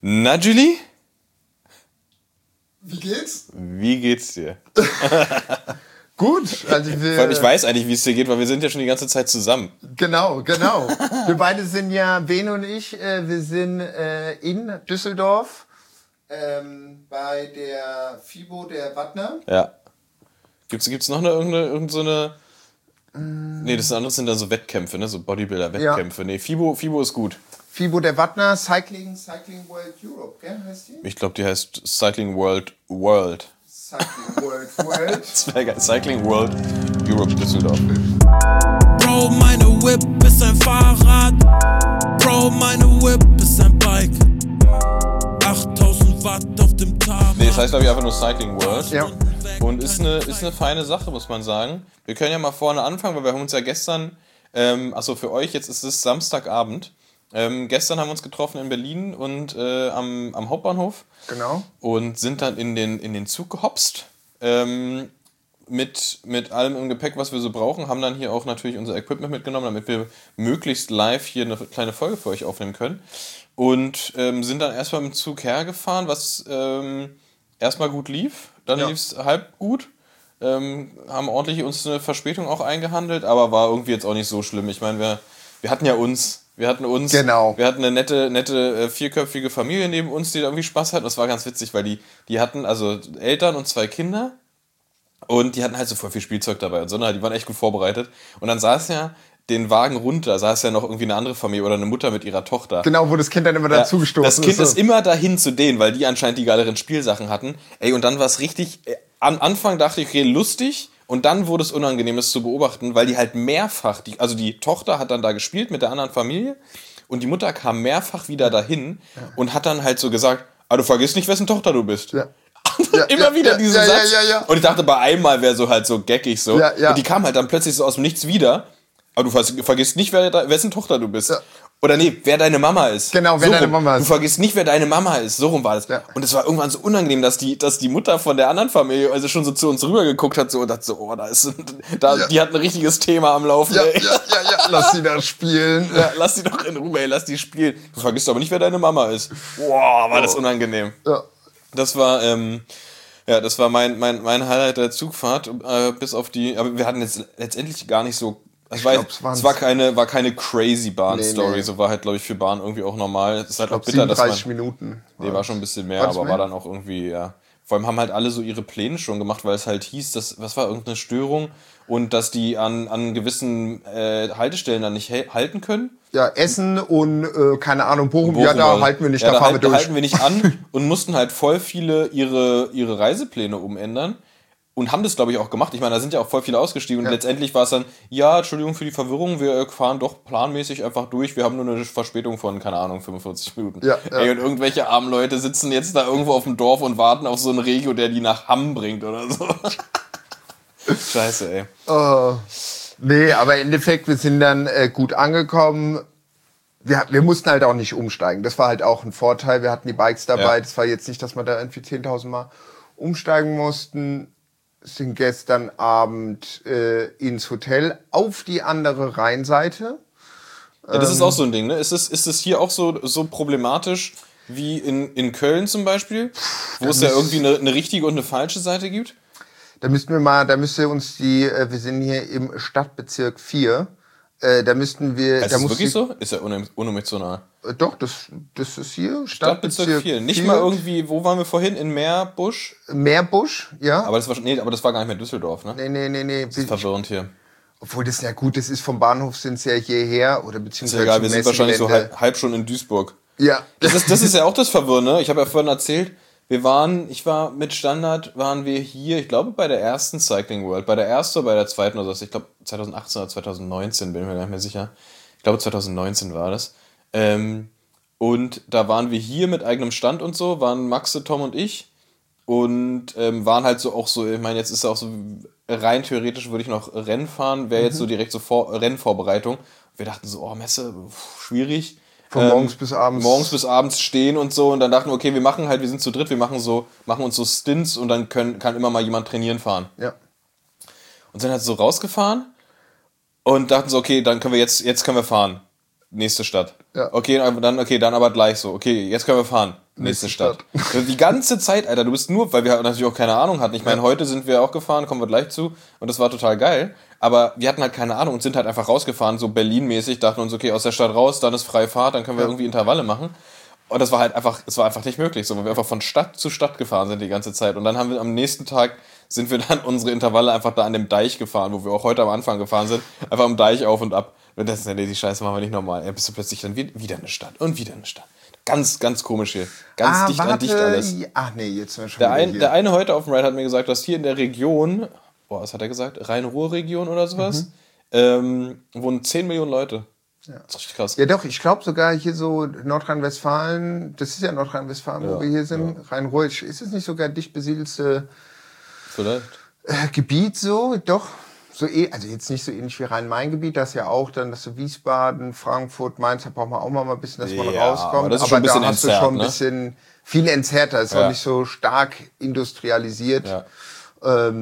Na, Julie? Wie geht's? Wie geht's dir? Gut. Also Ich weiß eigentlich, wie es dir geht, weil wir sind ja schon die ganze Zeit zusammen. Genau. Wir beide sind ja, Bene und ich, wir sind in Düsseldorf bei der FIBO der Wattner. Ja. Gibt's noch irgend so eine... Nee, das andere sind dann so Wettkämpfe, ne? So Bodybuilder-Wettkämpfe. Ja. Nee, FIBO ist gut. FIBO der Wattner, Cycling World Europe, gell, heißt die? Ich glaube, die heißt Cycling World. Cycling World. Das wäre geil. Cycling World Europe Düsseldorf. Bro, meine Whip ist ein Fahrrad. Bro, meine Whip ist ein Bike. 8000 Watt auf dem Tag. Nee, das heißt, glaube ich, einfach nur Cycling World. Ja. Und ist eine feine Sache, muss man sagen. Wir können ja mal vorne anfangen, weil wir haben uns ja gestern, für euch, jetzt ist es Samstagabend. Gestern haben wir uns getroffen in Berlin und am Hauptbahnhof. Genau. Und sind dann in den Zug gehopst. Mit allem im Gepäck, was wir so brauchen. Haben dann hier auch natürlich unser Equipment mitgenommen, damit wir möglichst live hier eine kleine Folge für euch aufnehmen können. Und sind dann erstmal mit dem Zug hergefahren, was erstmal gut lief. Dann lief es halb gut. Haben ordentlich uns eine Verspätung auch eingehandelt, aber war irgendwie jetzt auch nicht so schlimm. Ich meine, wir hatten Genau. Wir hatten eine nette vierköpfige Familie neben uns, die da irgendwie Spaß hatten. Das war ganz witzig, weil die hatten also Eltern und 2 Kinder und die hatten halt so voll viel Spielzeug dabei und so, die waren echt gut vorbereitet. Und dann saß ja den Wagen runter, saß ja noch irgendwie eine andere Familie oder eine Mutter mit ihrer Tochter. Genau, wo das Kind dann immer dazugestoßen ist. Das Kind ist immer dahin zu denen, weil die anscheinend die geileren Spielsachen hatten. Ey, und dann war es richtig, am Anfang dachte ich, okay, lustig. Und dann wurde es unangenehm, das zu beobachten, weil die halt mehrfach, die Tochter hat dann da gespielt mit der anderen Familie und die Mutter kam mehrfach wieder dahin und hat dann halt so gesagt, du vergisst nicht, wessen Tochter du bist. Ja. Immer wieder diesen Satz. Ja. Und ich dachte, bei einmal wäre so halt so geckig so. Ja. Und die kam halt dann plötzlich so aus dem Nichts wieder. Aber du vergisst nicht, wessen Tochter du bist. Ja. Oder nee, wer deine Mama ist. Genau, wer deine Mama ist. Du vergisst nicht, wer deine Mama ist. So rum war das. Ja. Und es war irgendwann so unangenehm, dass die Mutter von der anderen Familie also schon so zu uns rübergeguckt hat und dachte so, die hat ein richtiges Thema am Laufen. Ja. Lass sie da spielen. Ja, lass die doch in Ruhe, lass die spielen. Du vergisst aber nicht, wer deine Mama ist. Boah, war das unangenehm. Ja. Das war, das war mein Highlight der Zugfahrt, bis auf die, aber wir hatten jetzt letztendlich gar nicht so. Es war keine crazy Bahn-Story, Nee. So war halt, glaube ich, für Bahn irgendwie auch normal. Es ist halt auch bitter, 37 Minuten. Nee, war schon ein bisschen mehr, aber war dann auch irgendwie, ja. Vor allem haben halt alle so ihre Pläne schon gemacht, weil es halt hieß, was war irgendeine Störung und dass die an gewissen Haltestellen dann nicht halten können. Ja, Essen und, keine Ahnung, Bochum, da halten wir nicht, da fahren wir durch. Da halten wir nicht an und mussten halt voll viele ihre Reisepläne umändern. Und haben das, glaube ich, auch gemacht. Ich meine, da sind ja auch voll viele ausgestiegen. Und letztendlich war es dann, Entschuldigung für die Verwirrung, wir fahren doch planmäßig einfach durch. Wir haben nur eine Verspätung von, keine Ahnung, 45 Minuten. Ja. Ey, und irgendwelche armen Leute sitzen jetzt da irgendwo auf dem Dorf und warten auf so einen Regio, der die nach Hamm bringt oder so. Scheiße, ey. Nee, aber im Endeffekt, wir sind dann gut angekommen. Wir mussten halt auch nicht umsteigen. Das war halt auch ein Vorteil. Wir hatten die Bikes dabei. Ja. Das war jetzt nicht, dass wir da irgendwie 10.000 Mal umsteigen mussten. Sind gestern Abend ins Hotel auf die andere Rheinseite. Ja, das ist auch so ein Ding, ne? Ist es hier auch so problematisch wie in Köln zum Beispiel, wo es ja irgendwie eine richtige und eine falsche Seite gibt? Da müsste uns wir sind hier im Stadtbezirk 4. Da müssten wir. Ist das wirklich so? Ist ja unemotional. Doch, das ist hier. Stadtbezirk 4. Nicht 4. Mal irgendwie, wo waren wir vorhin? In Meerbusch? Meerbusch, ja. Aber das war gar nicht mehr Düsseldorf, ne? Nee. Das ist verwirrend hier. Obwohl das ja gut, das ist vom Bahnhof sind es ja hierher oder beziehungsweise. Ist ja egal, wir sind wahrscheinlich so halb schon in Duisburg. Ja. Das ist ja auch das Verwirrende. Ich habe ja vorhin erzählt, mit Standard waren wir hier, ich glaube bei der ersten Cycling World, bei der ersten oder bei der zweiten oder so, ich glaube 2018 oder 2019, bin mir gar nicht mehr sicher. Ich glaube 2019 war das. Und da waren wir hier mit eigenem Stand und so, waren Maxe, Tom und ich und waren halt so auch so, ich meine, jetzt ist ja auch so, rein theoretisch würde ich noch Rennen fahren, wäre jetzt so direkt so Rennvorbereitung. Wir dachten so, Messe, schwierig. Von morgens bis abends. Morgens bis abends stehen und so. Und dann dachten wir, okay, wir sind zu dritt, wir machen uns so Stints und dann kann immer mal jemand trainieren fahren. Ja. Und sind halt so rausgefahren und dachten so, okay, dann können wir jetzt können wir fahren. Nächste Stadt. Ja. Okay, dann aber gleich so. Okay, jetzt können wir fahren. nächste Stadt. Die ganze Zeit, Alter, du bist nur, weil wir natürlich auch keine Ahnung hatten. Ich meine, heute sind wir auch gefahren, kommen wir gleich zu, und das war total geil. Aber wir hatten halt keine Ahnung und sind halt einfach rausgefahren, so Berlin-mäßig, dachten uns, okay, aus der Stadt raus, dann ist freie Fahrt, dann können wir irgendwie Intervalle machen. Und das war halt einfach, es war einfach nicht möglich, so, weil wir einfach von Stadt zu Stadt gefahren sind die ganze Zeit. Und dann haben wir am nächsten Tag, sind wir dann unsere Intervalle einfach da an dem Deich gefahren, wo wir auch heute am Anfang gefahren sind, einfach am Deich auf und ab. Und das ist ja, die Scheiße machen wir nicht normal. Ja, bist du plötzlich dann wieder eine Stadt und wieder eine Stadt. Ganz, ganz komisch hier. Ganz dicht an dicht alles. Ach nee, jetzt sind wir schon hier. Der eine heute auf dem Ride hat mir gesagt, dass hier in der Region, was hat er gesagt? Rhein-Ruhr-Region oder sowas, wohnen 10 Millionen Leute. Ja. Das ist richtig krass. Ja doch, ich glaube sogar hier so Nordrhein-Westfalen, das ist ja Nordrhein-Westfalen, wo wir hier sind, Rhein-Ruhr, ist es nicht sogar dicht besiedelste Gebiet so? Doch. So also jetzt nicht so ähnlich wie Rhein-Main-Gebiet, das ja auch dann, dass so Wiesbaden, Frankfurt, Mainz, da braucht man auch mal ein bisschen, dass man rauskommt. Aber, das ist schon ein bisschen da hast du schon ein bisschen viel entzerrter, ist auch nicht so stark industrialisiert. Ja.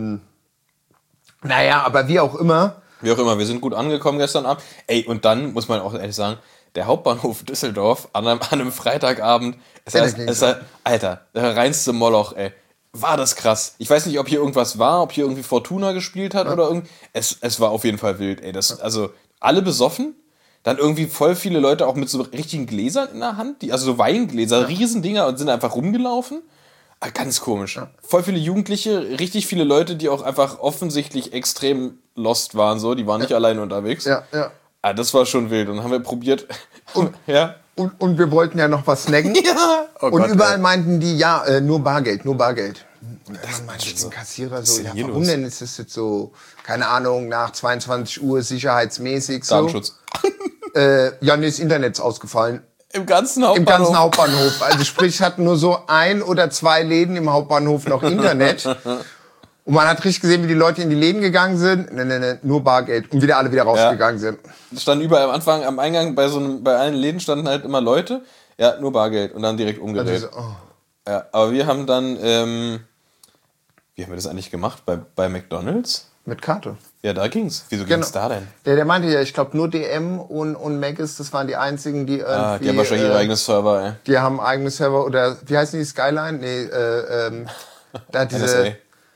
Naja, aber wie auch immer, wir sind gut angekommen gestern Abend. Ey, und dann muss man auch ehrlich sagen, der Hauptbahnhof Düsseldorf an einem Freitagabend, Alter, der reinste Moloch, ey. War das krass. Ich weiß nicht, ob hier irgendwas war, ob hier irgendwie Fortuna gespielt hat oder irgend. Es war auf jeden Fall wild, ey. Also, alle besoffen, dann irgendwie voll viele Leute auch mit so richtigen Gläsern in der Hand, also so Weingläser, Riesendinger, und sind einfach rumgelaufen. Ganz komisch. Ja. Voll viele Jugendliche, richtig viele Leute, die auch einfach offensichtlich extrem lost waren, so. Die waren nicht alleine unterwegs. Ja. Das war schon wild. Und dann haben wir probiert. Und wir wollten ja noch was snacken. Ja. Oh und Gott, überall meinten die, nur Bargeld. Und dann meinte der Kassierer so, ja, warum denn ist das jetzt so, keine Ahnung, nach 22 Uhr sicherheitsmäßig so. Datenschutz. Das Internet ist ausgefallen. Im ganzen Hauptbahnhof. Also sprich, hatten nur so 1 oder 2 Läden im Hauptbahnhof noch Internet. Und man hat richtig gesehen, wie die Leute in die Läden gegangen sind. Nee, nur Bargeld. Und alle wieder rausgegangen sind. Es standen überall am Anfang, am Eingang, bei allen Läden standen halt immer Leute. Ja, nur Bargeld. Und dann direkt umgedreht. Also, Ja, aber wir haben dann, wie haben wir das eigentlich gemacht? Bei McDonald's? Mit Karte. Ja, da ging's. Wieso ging's da denn? Der meinte ja, ich glaube nur DM und Mc's, das waren die einzigen, die irgendwie... die haben wahrscheinlich ihre eigenes Server, ey. Die haben eigene Server, oder wie heißen die, Skyline? Nee, da diese...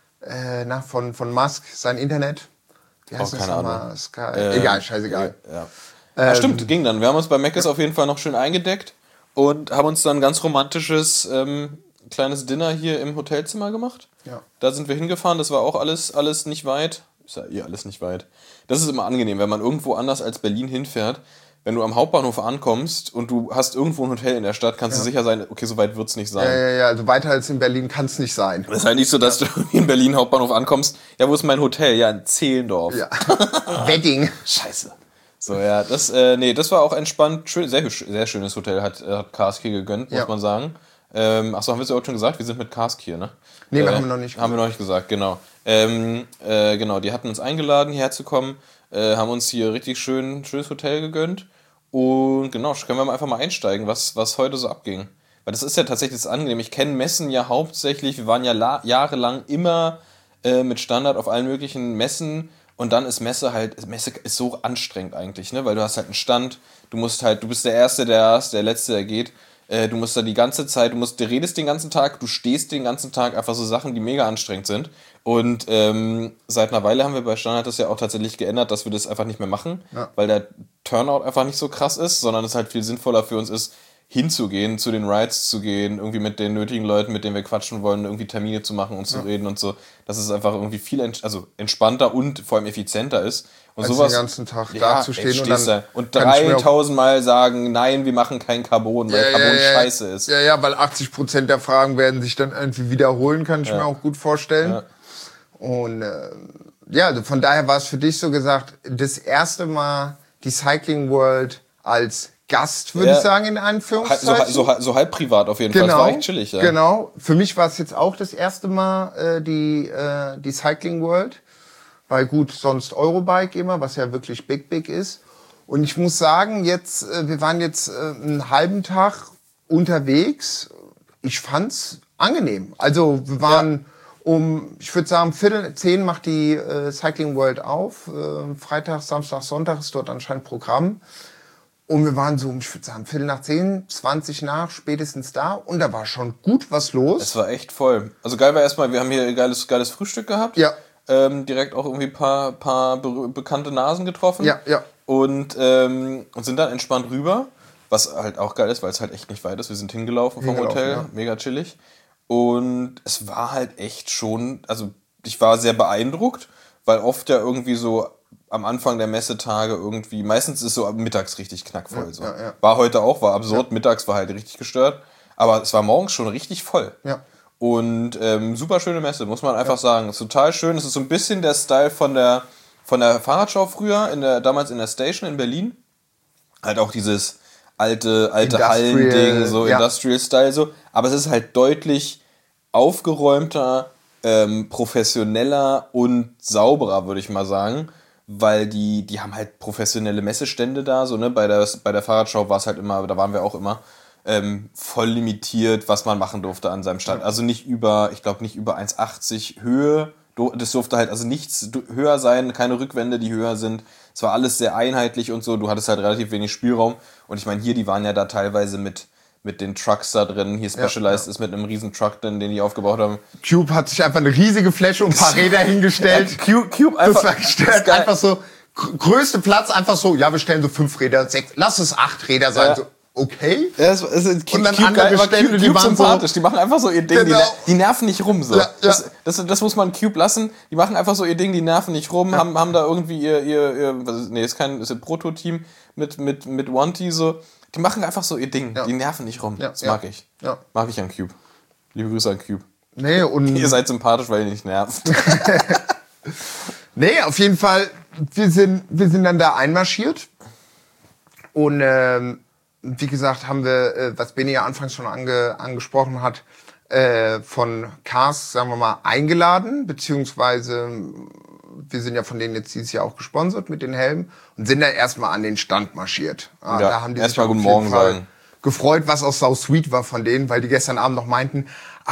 von Musk, sein Internet. Wie heißt das keine nochmal? Egal, scheißegal. Ja. Stimmt, ging dann. Wir haben uns bei Mc's auf jeden Fall noch schön eingedeckt und haben uns dann ein ganz romantisches kleines Dinner hier im Hotelzimmer gemacht. Ja. Da sind wir hingefahren, das war auch alles nicht weit. Ist ja alles nicht weit. Das ist immer angenehm, wenn man irgendwo anders als Berlin hinfährt. Wenn du am Hauptbahnhof ankommst und du hast irgendwo ein Hotel in der Stadt, kannst du sicher sein, okay, so weit wird's nicht sein. Ja, also weiter als in Berlin kann's nicht sein. Das ist halt nicht so, dass du in Berlin Hauptbahnhof ankommst. Ja, wo ist mein Hotel? Ja, in Zehlendorf. Ja. Wedding. Scheiße. So, ja, das war auch entspannt. Schön, sehr schönes Hotel hat Karski gegönnt, muss man sagen. Achso, haben wir es ja auch schon gesagt? Wir sind mit Karski hier, ne? Nee, haben wir noch nicht gesagt. Haben wir noch nicht gesagt, genau. Genau, die hatten uns eingeladen, hierher zu kommen, haben uns hier richtig schönes Hotel gegönnt. Und genau, können wir einfach mal einsteigen, was heute so abging. Weil das ist ja tatsächlich das Angenehme. Ich kenne Messen ja hauptsächlich, wir waren ja jahrelang immer mit Standard auf allen möglichen Messen. Und dann ist Messe ist so anstrengend eigentlich, ne? Weil du hast halt einen Stand, du bist der Erste, der Letzte, der geht. Du musst da die ganze Zeit, du redest den ganzen Tag, du stehst den ganzen Tag, einfach so Sachen, die mega anstrengend sind. Und seit einer Weile haben wir bei Standard das ja auch tatsächlich geändert, dass wir das einfach nicht mehr machen, weil der Turnout einfach nicht so krass ist, sondern es halt viel sinnvoller für uns ist, hinzugehen, zu den Rides zu gehen, irgendwie mit den nötigen Leuten, mit denen wir quatschen wollen, irgendwie Termine zu machen und zu reden und so, dass es einfach irgendwie viel entspannter und vor allem effizienter ist. Und als sowas, den ganzen Tag da zu stehen und 3000 Mal sagen, nein, wir machen kein Carbon, weil Carbon scheiße ist. Ja, weil 80% der Fragen werden sich dann irgendwie wiederholen, kann ich mir auch gut vorstellen. Ja. Und also von daher war es für dich so gesagt, das erste Mal die Cycling World als Gast, würde ich sagen, in Anführungszeichen. So halb privat auf jeden Fall. Das war echt chillig. Ja. Genau. Für mich war es jetzt auch das erste Mal die Cycling World. Weil gut, sonst Eurobike immer, was ja wirklich big ist. Und ich muss sagen, wir waren jetzt einen halben Tag unterwegs. Ich fand's angenehm. Also wir waren ich würde sagen, 9:45 macht die Cycling World auf. Freitag, Samstag, Sonntag ist dort anscheinend Programm. Und wir waren so, ich würde sagen, 10:45, 20 nach, spätestens da. Und da war schon gut was los. Es war echt voll. Also geil war erstmal, wir haben hier ein geiles Frühstück gehabt. Ja. Direkt auch irgendwie ein paar bekannte Nasen getroffen. Ja. Und sind dann entspannt rüber. Was halt auch geil ist, weil es halt echt nicht weit ist. Wir sind hingelaufen vom Hotel. Ja. Mega chillig. Und es war halt echt schon, also ich war sehr beeindruckt, weil oft ja irgendwie so am Anfang der Messetage irgendwie, meistens ist so mittags richtig knackvoll. Ja, so. Ja. War heute auch, war absurd, mittags war halt richtig gestört, aber es war morgens schon richtig voll. Ja. Und super schöne Messe, muss man einfach sagen. Ist total schön, es ist so ein bisschen der Style von der Fahrradschau früher, damals in der Station in Berlin. Halt auch dieses alte Hallending, so Industrial-Style so, aber es ist halt deutlich aufgeräumter, professioneller und sauberer, würde ich mal sagen. Weil die haben halt professionelle Messestände da, so, ne, bei der Fahrradschau war es halt immer, da waren wir auch immer, voll limitiert, was man machen durfte an seinem Stand. Also nicht über 1,80 Höhe, das durfte halt also nichts höher sein, keine Rückwände, die höher sind. Es war alles sehr einheitlich und so, du hattest halt relativ wenig Spielraum. Und ich meine, hier, die waren ja da teilweise mit den Trucks da drin. Hier Specialized ist mit einem riesen Truck drin, den die aufgebaut haben. Cube hat sich einfach eine riesige Fläche und ein paar Räder hingestellt. Cube einfach. Das war gestört. Einfach so, größte Platz, einfach so, ja, wir stellen so 5 Räder, 6, lass es 8 Räder sein. Ja. So, okay. Ja, es ist und dann andere Stände, die waren sympathisch. So, die machen einfach so ihr Ding, genau. die nerven nicht rum. So. Ja. Das muss man Cube lassen. Die machen einfach so ihr Ding, die nerven nicht rum, haben da irgendwie ihr ist ein Proto-Team mit Wanty so. Die machen einfach so ihr Ding. Ja. Die nerven nicht rum. Das mag ich. Ja. Mag ich an Cube. Liebe Grüße an Cube. Nee, und ihr seid sympathisch, weil ihr nicht nervt. Nee, auf jeden Fall, wir sind dann da einmarschiert. Und wie gesagt, haben wir, was Benny ja anfangs schon angesprochen hat, von Cars, sagen wir mal, eingeladen, beziehungsweise wir sind ja von denen jetzt dieses Jahr auch gesponsert mit den Helmen und sind da erstmal an den Stand marschiert. Da haben die sich mal guten Morgen sagen. Gefreut, was auch sau sweet war von denen, weil die gestern Abend noch meinten,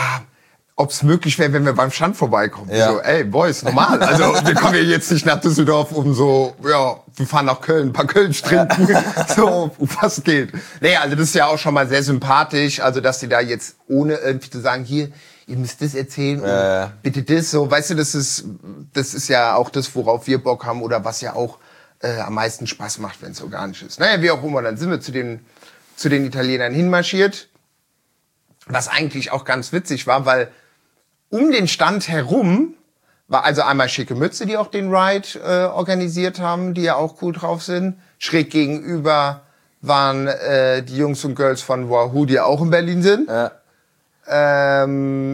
ob es möglich wäre, wenn wir beim Stand vorbeikommen. Ja. So, ey, Boys, normal. Also wir kommen ja jetzt nicht nach Düsseldorf, um so, ja, wir fahren nach Köln, ein paar Kölsch trinken. So, was geht. Nee, also das ist ja auch schon mal sehr sympathisch, also dass die da jetzt ohne irgendwie zu sagen, hier, ihr müsst das erzählen und bitte das, so, weißt du, das ist ja auch das, worauf wir Bock haben oder was ja auch am meisten Spaß macht, wenn es organisch ist. Naja, wie auch immer, dann sind wir zu den Italienern hinmarschiert, was eigentlich auch ganz witzig war, weil um den Stand herum war also einmal Schicke Mütze, die auch den Ride organisiert haben, die ja auch cool drauf sind. Schräg gegenüber waren die Jungs und Girls von Wahoo, die auch in Berlin sind. Ja. Da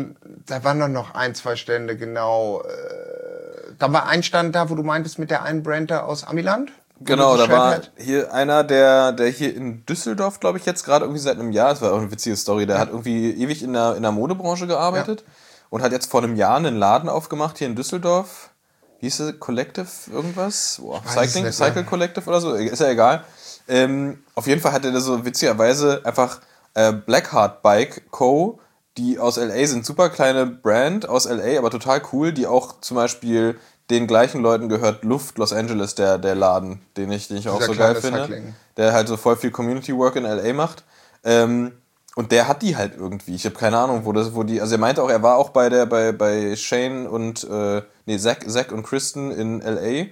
waren noch 1, 2 Stände, genau. Da war ein Stand da, wo du meintest, mit der einen Brand da aus Amiland. Genau, da war hier einer, der hier in Düsseldorf, glaube ich, jetzt gerade irgendwie seit einem Jahr, das war auch eine witzige Story, der hat irgendwie ewig in der Modebranche gearbeitet und hat jetzt vor einem Jahr einen Laden aufgemacht hier in Düsseldorf. Wie hieß es? Collective irgendwas? Cycle Collective oder so? Ist ja egal. Auf jeden Fall hat er da so witzigerweise einfach Blackheart Bike Co., die aus L.A. sind, super kleine Brand aus L.A., aber total cool, die auch zum Beispiel den gleichen Leuten gehört Luft Los Angeles, der Laden, den ich auch so geil finde. Cycling. Der halt so voll viel Community Work in L.A. macht. Und der hat die halt irgendwie. Ich habe keine Ahnung, wo die. Also er meinte auch, er war auch bei Shane und Zach und Kristen in L.A.,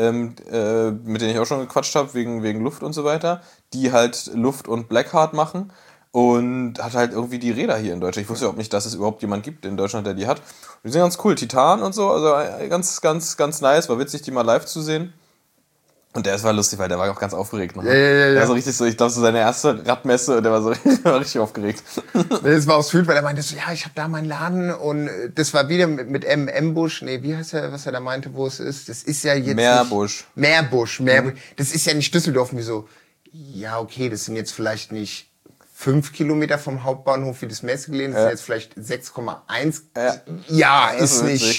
mit denen ich auch schon gequatscht habe, wegen Luft und so weiter, die halt Luft und Blackheart machen. Und hat halt irgendwie die Räder hier in Deutschland. Ich wusste überhaupt nicht, dass es überhaupt jemand gibt in Deutschland, der die hat. Die sind ganz cool, Titan und so, also ganz, ganz, ganz nice. War witzig, die mal live zu sehen. Und der war lustig, weil der war auch ganz aufgeregt. Ne? Ja. Der war so richtig so, ich glaube, so seine erste Radmesse und der war so war richtig aufgeregt. Das war auch sweet, weil er meinte so, ja, ich habe da meinen Laden und das war wieder mit Meerbusch. Nee, wie heißt er, was er da meinte, wo es ist? Das ist ja jetzt Meerbusch. Das ist ja nicht Düsseldorf, wie so, ja, okay, das sind jetzt vielleicht nicht 5 Kilometer vom Hauptbahnhof wie das Messegelände, das sind jetzt vielleicht 6,1. Ja, ist nicht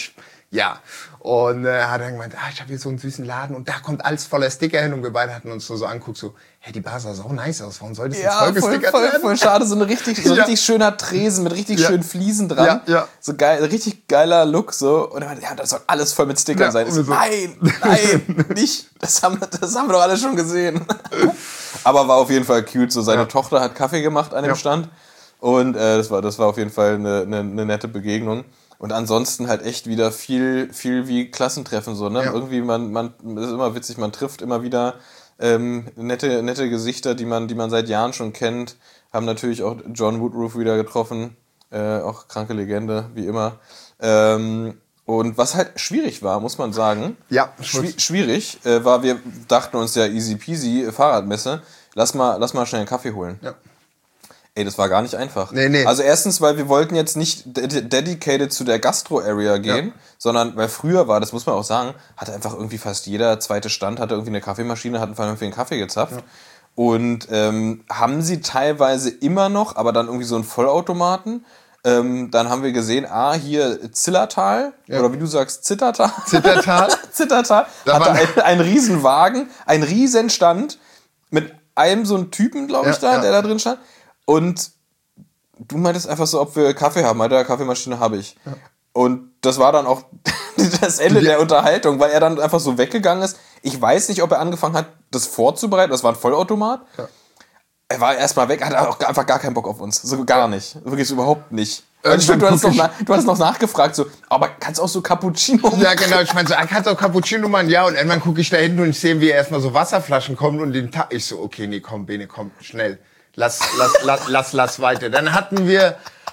Ja. Und hat dann gemeint, ich habe hier so einen süßen Laden und da kommt alles voller Sticker hin. Und wir beide hatten uns nur so angeguckt, so, hey, die Bar sah so nice aus. Warum soll das jetzt voll gestickert werden? Voll schade, so richtig schöner Tresen mit richtig schönen Fliesen dran. Ja. So geil, richtig geiler Look so. Und er meinte, das soll alles voll mit Stickern sein. Ich so, nein, nicht. Das haben wir doch alle schon gesehen. Aber war auf jeden Fall cute. So, seine Tochter hat Kaffee gemacht an dem Stand. Und das war auf jeden Fall eine nette Begegnung. Und ansonsten halt echt wieder viel wie Klassentreffen so, ne? Ja. Irgendwie das ist immer witzig, man trifft immer wieder nette Gesichter, die man seit Jahren schon kennt. Haben natürlich auch John Woodruff wieder getroffen, auch kranke Legende, wie immer. Und was halt schwierig war, muss man sagen. Ja. Schwierig war, wir dachten uns ja easy peasy, Fahrradmesse, lass mal schnell einen Kaffee holen. Ja. Ey, das war gar nicht einfach. Nee. Also erstens, weil wir wollten jetzt nicht dedicated zu der Gastro-Area gehen, sondern, weil früher war, das muss man auch sagen, hatte einfach irgendwie fast jeder zweite Stand, hatte irgendwie eine Kaffeemaschine, hatten vor allem für den Kaffee gezapft. Ja. Und haben sie teilweise immer noch, aber dann irgendwie so einen Vollautomaten. Dann haben wir gesehen, hier Zillertal, oder wie du sagst, Zittertal. Zittertal hatte einen Riesenwagen, einen Riesenstand mit einem so einen Typen, glaube ich, der da drin stand. Und du meintest einfach so, ob wir Kaffee haben. Meinte, Kaffeemaschine habe ich. Ja. Und das war dann auch das Ende der Unterhaltung, weil er dann einfach so weggegangen ist. Ich weiß nicht, ob er angefangen hat, das vorzubereiten. Das war ein Vollautomat. Ja. Er war erstmal weg, hatte auch einfach gar keinen Bock auf uns. So gar nicht. Wirklich überhaupt nicht. Stimmt, du hast noch nachgefragt, so, aber kannst du auch so Cappuccino machen? Ja, genau. Ich meine, so, kannst du auch Cappuccino machen? Ja, und irgendwann gucke ich da hinten und ich sehe, wie erstmal so Wasserflaschen kommen und den Tag. Ich so, okay, nee, komm, Bene, komm, schnell. Lass weiter. Dann hatten wir,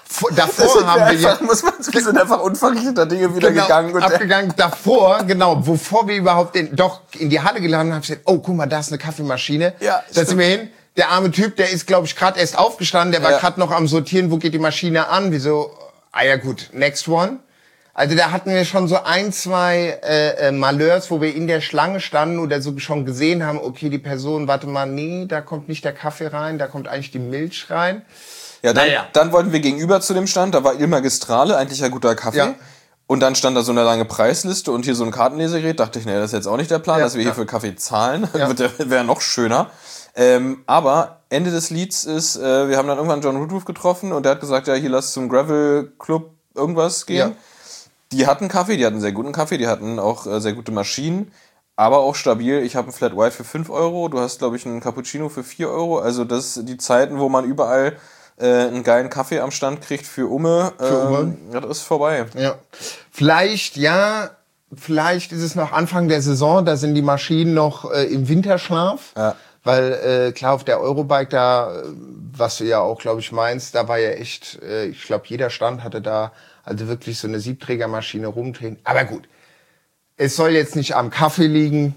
wir sind einfach unverrichteter Dinge wieder gegangen. Und abgegangen. Davor, bevor wir überhaupt in die Halle geladen haben, habe ich gesagt, oh, guck mal, da ist eine Kaffeemaschine. Ja, da sind wir hin. Der arme Typ, der ist, glaube ich, gerade erst aufgestanden, der war gerade noch am Sortieren, wo geht die Maschine an? Wieso? Ja gut, next one. Also da hatten wir schon so 2 Malheurs, wo wir in der Schlange standen oder so schon gesehen haben, okay, die Person, warte mal, nee, da kommt nicht der Kaffee rein, da kommt eigentlich die Milch rein. Ja, dann wollten wir gegenüber zu dem Stand, da war Il Magistrale, eigentlich ein guter Kaffee. Ja. Und dann stand da so eine lange Preisliste und hier so ein Kartenlesegerät. Dachte ich, nee, das ist jetzt auch nicht der Plan, dass wir hier für Kaffee zahlen. Ja. Wäre noch schöner. Aber Ende des Lieds ist, wir haben dann irgendwann John Woodruff getroffen und der hat gesagt, ja, hier lass zum Gravel Club irgendwas gehen. Ja. Die hatten Kaffee, die hatten sehr guten Kaffee, die hatten auch sehr gute Maschinen, aber auch stabil. Ich habe einen Flat White für 5 Euro, du hast, glaube ich, einen Cappuccino für 4 Euro. Also das die Zeiten, wo man überall einen geilen Kaffee am Stand kriegt für Umme, das ist vorbei. Ja. Vielleicht ist es noch Anfang der Saison, da sind die Maschinen noch im Winterschlaf. Ja. Weil, klar, auf der Eurobike da, was du ja auch, glaube ich, meinst, da war ja echt, ich glaube, jeder Stand hatte da also wirklich so eine Siebträgermaschine rumdrehen. Aber gut, es soll jetzt nicht am Kaffee liegen.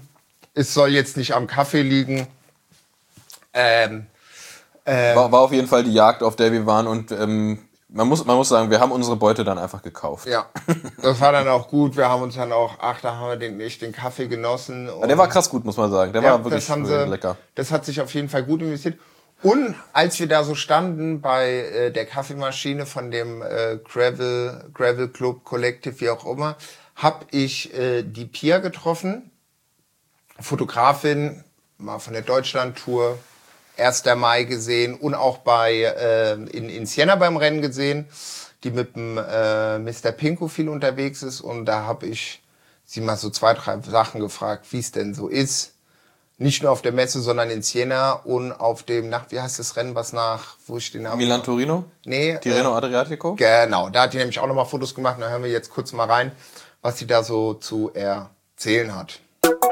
War auf jeden Fall die Jagd, auf der wir waren und man muss sagen, wir haben unsere Beute dann einfach gekauft. Ja, das war dann auch gut. Wir haben uns dann auch, da haben wir den Kaffee genossen. Ja, der war krass gut, muss man sagen. Der war wirklich lecker. Das hat sich auf jeden Fall gut investiert. Und als wir da so standen bei der Kaffeemaschine von dem Gravel Club Collective, wie auch immer, habe ich die Pia getroffen, Fotografin, mal von der Deutschland-Tour, 1. Mai gesehen und auch in Siena beim Rennen gesehen, die mit dem Mr. Pinko viel unterwegs ist. Und da habe ich sie mal so 2, 3 Sachen gefragt, wie es denn so ist. Nicht nur auf der Messe, sondern in Siena und auf dem, wie heißt das Rennen, wo ich den Namen... Milan-Torino? Nee. Tirreno Adriatico? Genau, da hat die nämlich auch nochmal Fotos gemacht. Da hören wir jetzt kurz mal rein, was sie da so zu erzählen hat.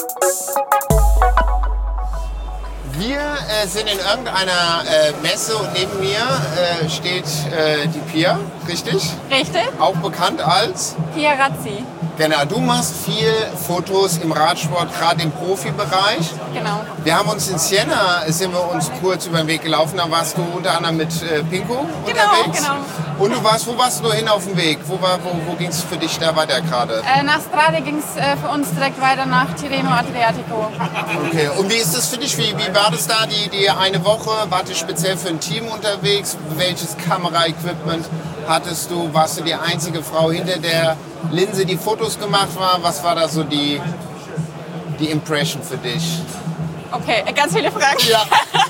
Wir sind in irgendeiner Messe und neben mir steht die Pia, richtig? Richtig. Auch bekannt als? Pia Razzi. Genau, du machst viel Fotos im Radsport, gerade im Profibereich. Genau. Wir haben uns in Siena, sind wir uns kurz über den Weg gelaufen, da warst du unter anderem mit Pinko unterwegs. Genau. Und wo warst du hin auf dem Weg? Wo ging es für dich da weiter gerade? Nach Strade ging es für uns direkt weiter nach Tirreno Adriatico. Okay, und wie ist das für dich? Wie war das da, die eine Woche? Wart ihr speziell für ein Team unterwegs? Welches Kameraequipment hattest du? Warst du die einzige Frau hinter der Linse, die Fotos gemacht war? Was war da so die Impression für dich? Okay, ganz viele Fragen. Ja.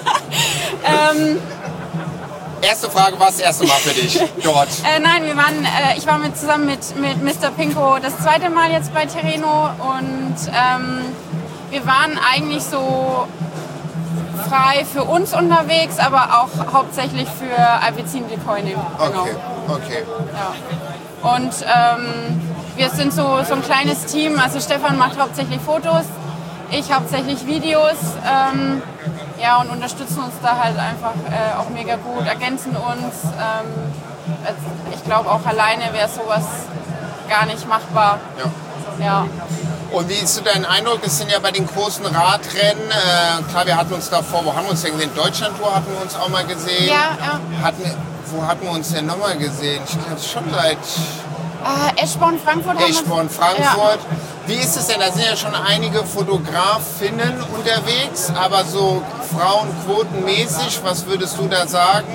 Erste Frage, war das erste Mal für dich dort? Nein, ich war zusammen mit Mr. Pinko das zweite Mal jetzt bei Tirreno und wir waren eigentlich so frei für uns unterwegs, aber auch hauptsächlich für Alpecin Lecoinum. Genau. Okay. Ja. Und wir sind so ein kleines Team, also Stefan macht hauptsächlich Fotos, ich hauptsächlich Videos. Und unterstützen uns da halt einfach auch mega gut, ergänzen uns. Ich glaube, auch alleine wäre sowas gar nicht machbar. Ja. Und wie ist so dein Eindruck? Es sind ja bei den großen Radrennen, klar, wir hatten uns davor, wo haben wir uns denn gesehen? Deutschlandtour hatten wir uns auch mal gesehen. Ja. Wo hatten wir uns denn nochmal gesehen? Ich glaube schon seit... Eschborn, Frankfurt. Frankfurt. Ja. Wie ist es denn? Da sind ja schon einige Fotografinnen unterwegs, aber so frauenquotenmäßig, was würdest du da sagen?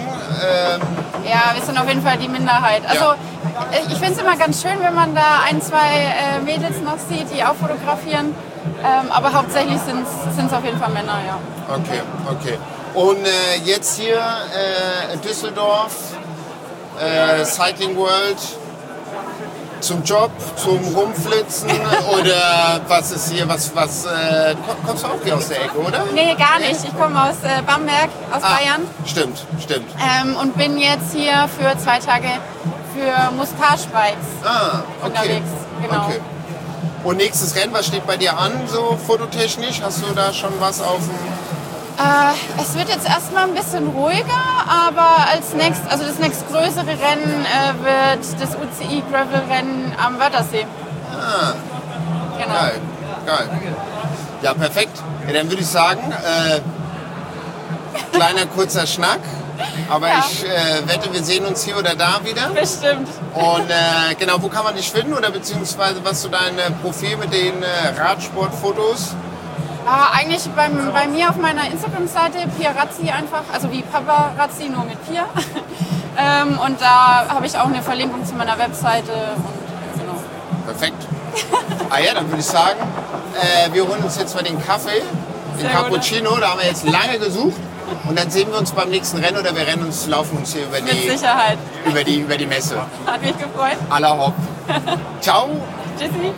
Ja, wir sind auf jeden Fall die Minderheit. Also ich finde es immer ganz schön, wenn man da ein, zwei Mädels noch sieht, die auch fotografieren. Aber hauptsächlich sind es auf jeden Fall Männer, ja. Okay. Und jetzt hier Düsseldorf, Cycling World. Zum Job, zum Rumflitzen oder was ist hier, was kommst du auch hier aus der Ecke, oder? Nee, gar nicht. Ich komme aus Bamberg, aus Bayern. Stimmt. Und bin jetzt hier für 2 Tage für Mustache-Bikes unterwegs. Genau. Okay. Und nächstes Rennen, was steht bei dir an, so fototechnisch? Hast du da schon was auf dem... Es wird jetzt erstmal ein bisschen ruhiger, aber das nächstgrößere Rennen wird das UCI Gravel Rennen am Wörthersee. Genau. Geil. Ja, perfekt. Ja, dann würde ich sagen, kleiner kurzer Schnack, aber ich wette, wir sehen uns hier oder da wieder. Bestimmt. Und genau, wo kann man dich finden oder beziehungsweise was so dein Profil mit den Radsportfotos? Eigentlich bei mir auf meiner Instagram-Seite Pia Razzi einfach, also wie Papa Razzi, nur mit Pia. Und da habe ich auch eine Verlinkung zu meiner Webseite. Und, genau. Perfekt. Dann würde ich sagen, wir holen uns jetzt mal den Kaffee, den Cappuccino, da haben wir jetzt lange gesucht. Und dann sehen wir uns beim nächsten Rennen oder wir laufen uns hier mit Sicherheit. Über die Messe. Hat mich gefreut. Aller hopp. Ciao. Tschüssi.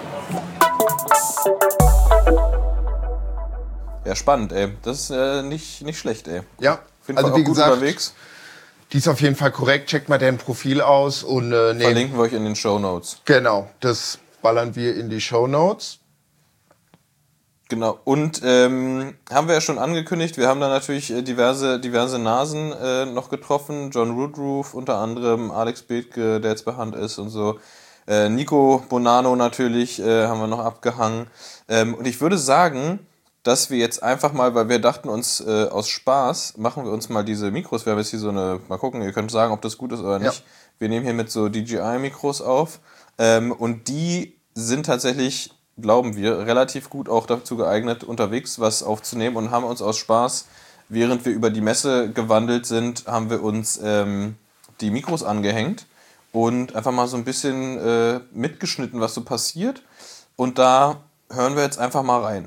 Ja, spannend, ey. Das ist nicht schlecht, ey. Ja, also wie gesagt, unterwegs. Die ist auf jeden Fall korrekt. Checkt mal deren Profil aus. Und verlinken wir euch in den Shownotes. Genau, das ballern wir in die Shownotes. Genau, und haben wir ja schon angekündigt, wir haben da natürlich diverse Nasen noch getroffen. John Woodruff unter anderem, Alex Bethke, der jetzt bei Hand ist und so. Nico Bonanno natürlich haben wir noch abgehangen. Und ich würde sagen, dass wir jetzt einfach mal, weil wir dachten uns, aus Spaß machen wir uns mal diese Mikros. Wir haben jetzt hier so eine, mal gucken, ihr könnt sagen, ob das gut ist oder nicht. Ja. Wir nehmen hier mit so DJI-Mikros auf. Und die sind tatsächlich, glauben wir, relativ gut auch dazu geeignet, unterwegs was aufzunehmen und haben uns aus Spaß, während wir über die Messe gewandelt sind, haben wir uns die Mikros angehängt und einfach mal so ein bisschen mitgeschnitten, was so passiert. Und da hören wir jetzt einfach mal rein.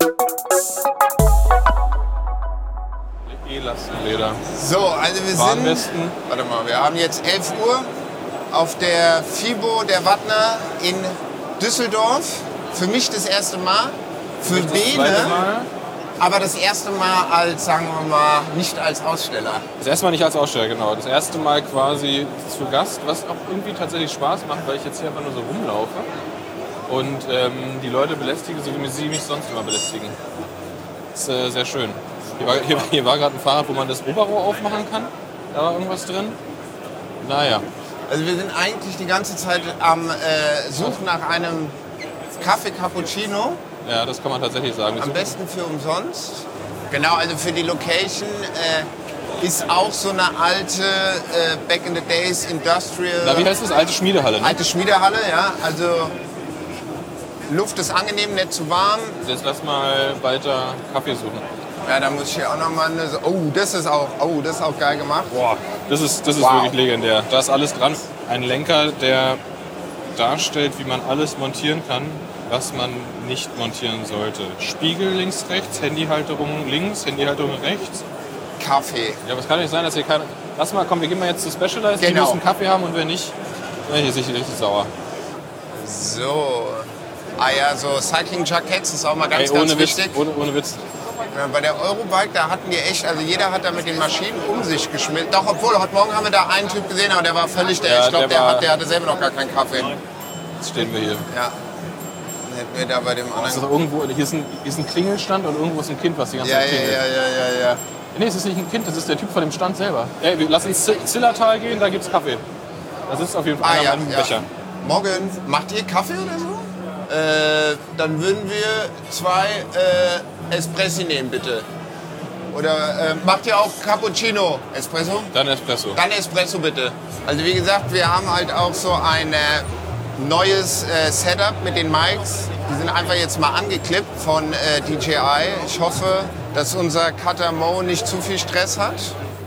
Elastenleder. So, also wir haben jetzt 11 Uhr auf der FIBO der Wattner in Düsseldorf. Für mich das erste Mal, für Bene, aber das erste Mal als, sagen wir mal, nicht als Aussteller. Das erste Mal nicht als Aussteller, genau. Das erste Mal quasi zu Gast, was auch irgendwie tatsächlich Spaß macht, weil ich jetzt hier einfach nur so rumlaufe und die Leute belästige, so wie sie mich sonst immer belästigen. Das ist sehr schön. Hier war gerade ein Fahrrad, wo man das Oberrohr aufmachen kann. Da war irgendwas drin. Naja. Also wir sind eigentlich die ganze Zeit am Suchen nach einem Kaffee Cappuccino. Ja, das kann man tatsächlich sagen. Am besten für umsonst. Genau, also für die Location ist auch so eine alte Back in the Days Industrial. Na, wie heißt das? Alte Schmiedehalle, ne? Alte Schmiedehalle, ja. Also Luft ist angenehm, nicht zu warm. Jetzt lass mal weiter Kaffee suchen. Ja, da muss ich hier auch nochmal eine. Oh, das ist auch geil gemacht. Boah, das ist wirklich legendär. Da ist alles dran. Ein Lenker, der darstellt, wie man alles montieren kann, was man nicht montieren sollte. Spiegel links, rechts, Handyhalterung links, Handyhalterung rechts. Kaffee. Ja, aber es kann nicht sein, dass hier keiner... Lass mal, komm, wir gehen mal jetzt zu Specialized. Die Genau. müssen Kaffee haben und wenn nicht, dann hier ist richtig sauer. So. Ah ja, so Cycling-Jackets ist auch mal ganz Ohne Witz, wichtig. ohne Witz. Ja, bei der Eurobike, da hatten die echt, also jeder hat da mit den Maschinen um sich geschmissen. Doch, obwohl, heute Morgen haben wir da einen Typ gesehen, aber der war völlig, Ja, ich glaube, der der hatte selber noch gar keinen Kaffee. Jetzt stehen wir hier. Ja. Hätten wir da bei dem Das ist anderen. doch irgendwo, hier ist ein Klingelstand und irgendwo ist ein Kind, was die ganze Ja, Zeit klingelt. ja. Nee, es ist nicht ein Kind, das ist der Typ von dem Stand selber. Ey, lass ins Zillertal gehen, da gibt's Kaffee. Da sitzt auf jeden Fall einer mit einem Becher. Morgen, macht ihr Kaffee oder so? Dann würden wir 2 Espressi nehmen, bitte. Oder macht ihr auch Cappuccino? Espresso? Dann Espresso. Dann Espresso bitte. Also wie gesagt, wir haben halt auch so ein neues Setup mit den Mics. Die sind einfach jetzt mal angeklippt von DJI. Ich hoffe, dass unser Cutter Mo nicht zu viel Stress hat.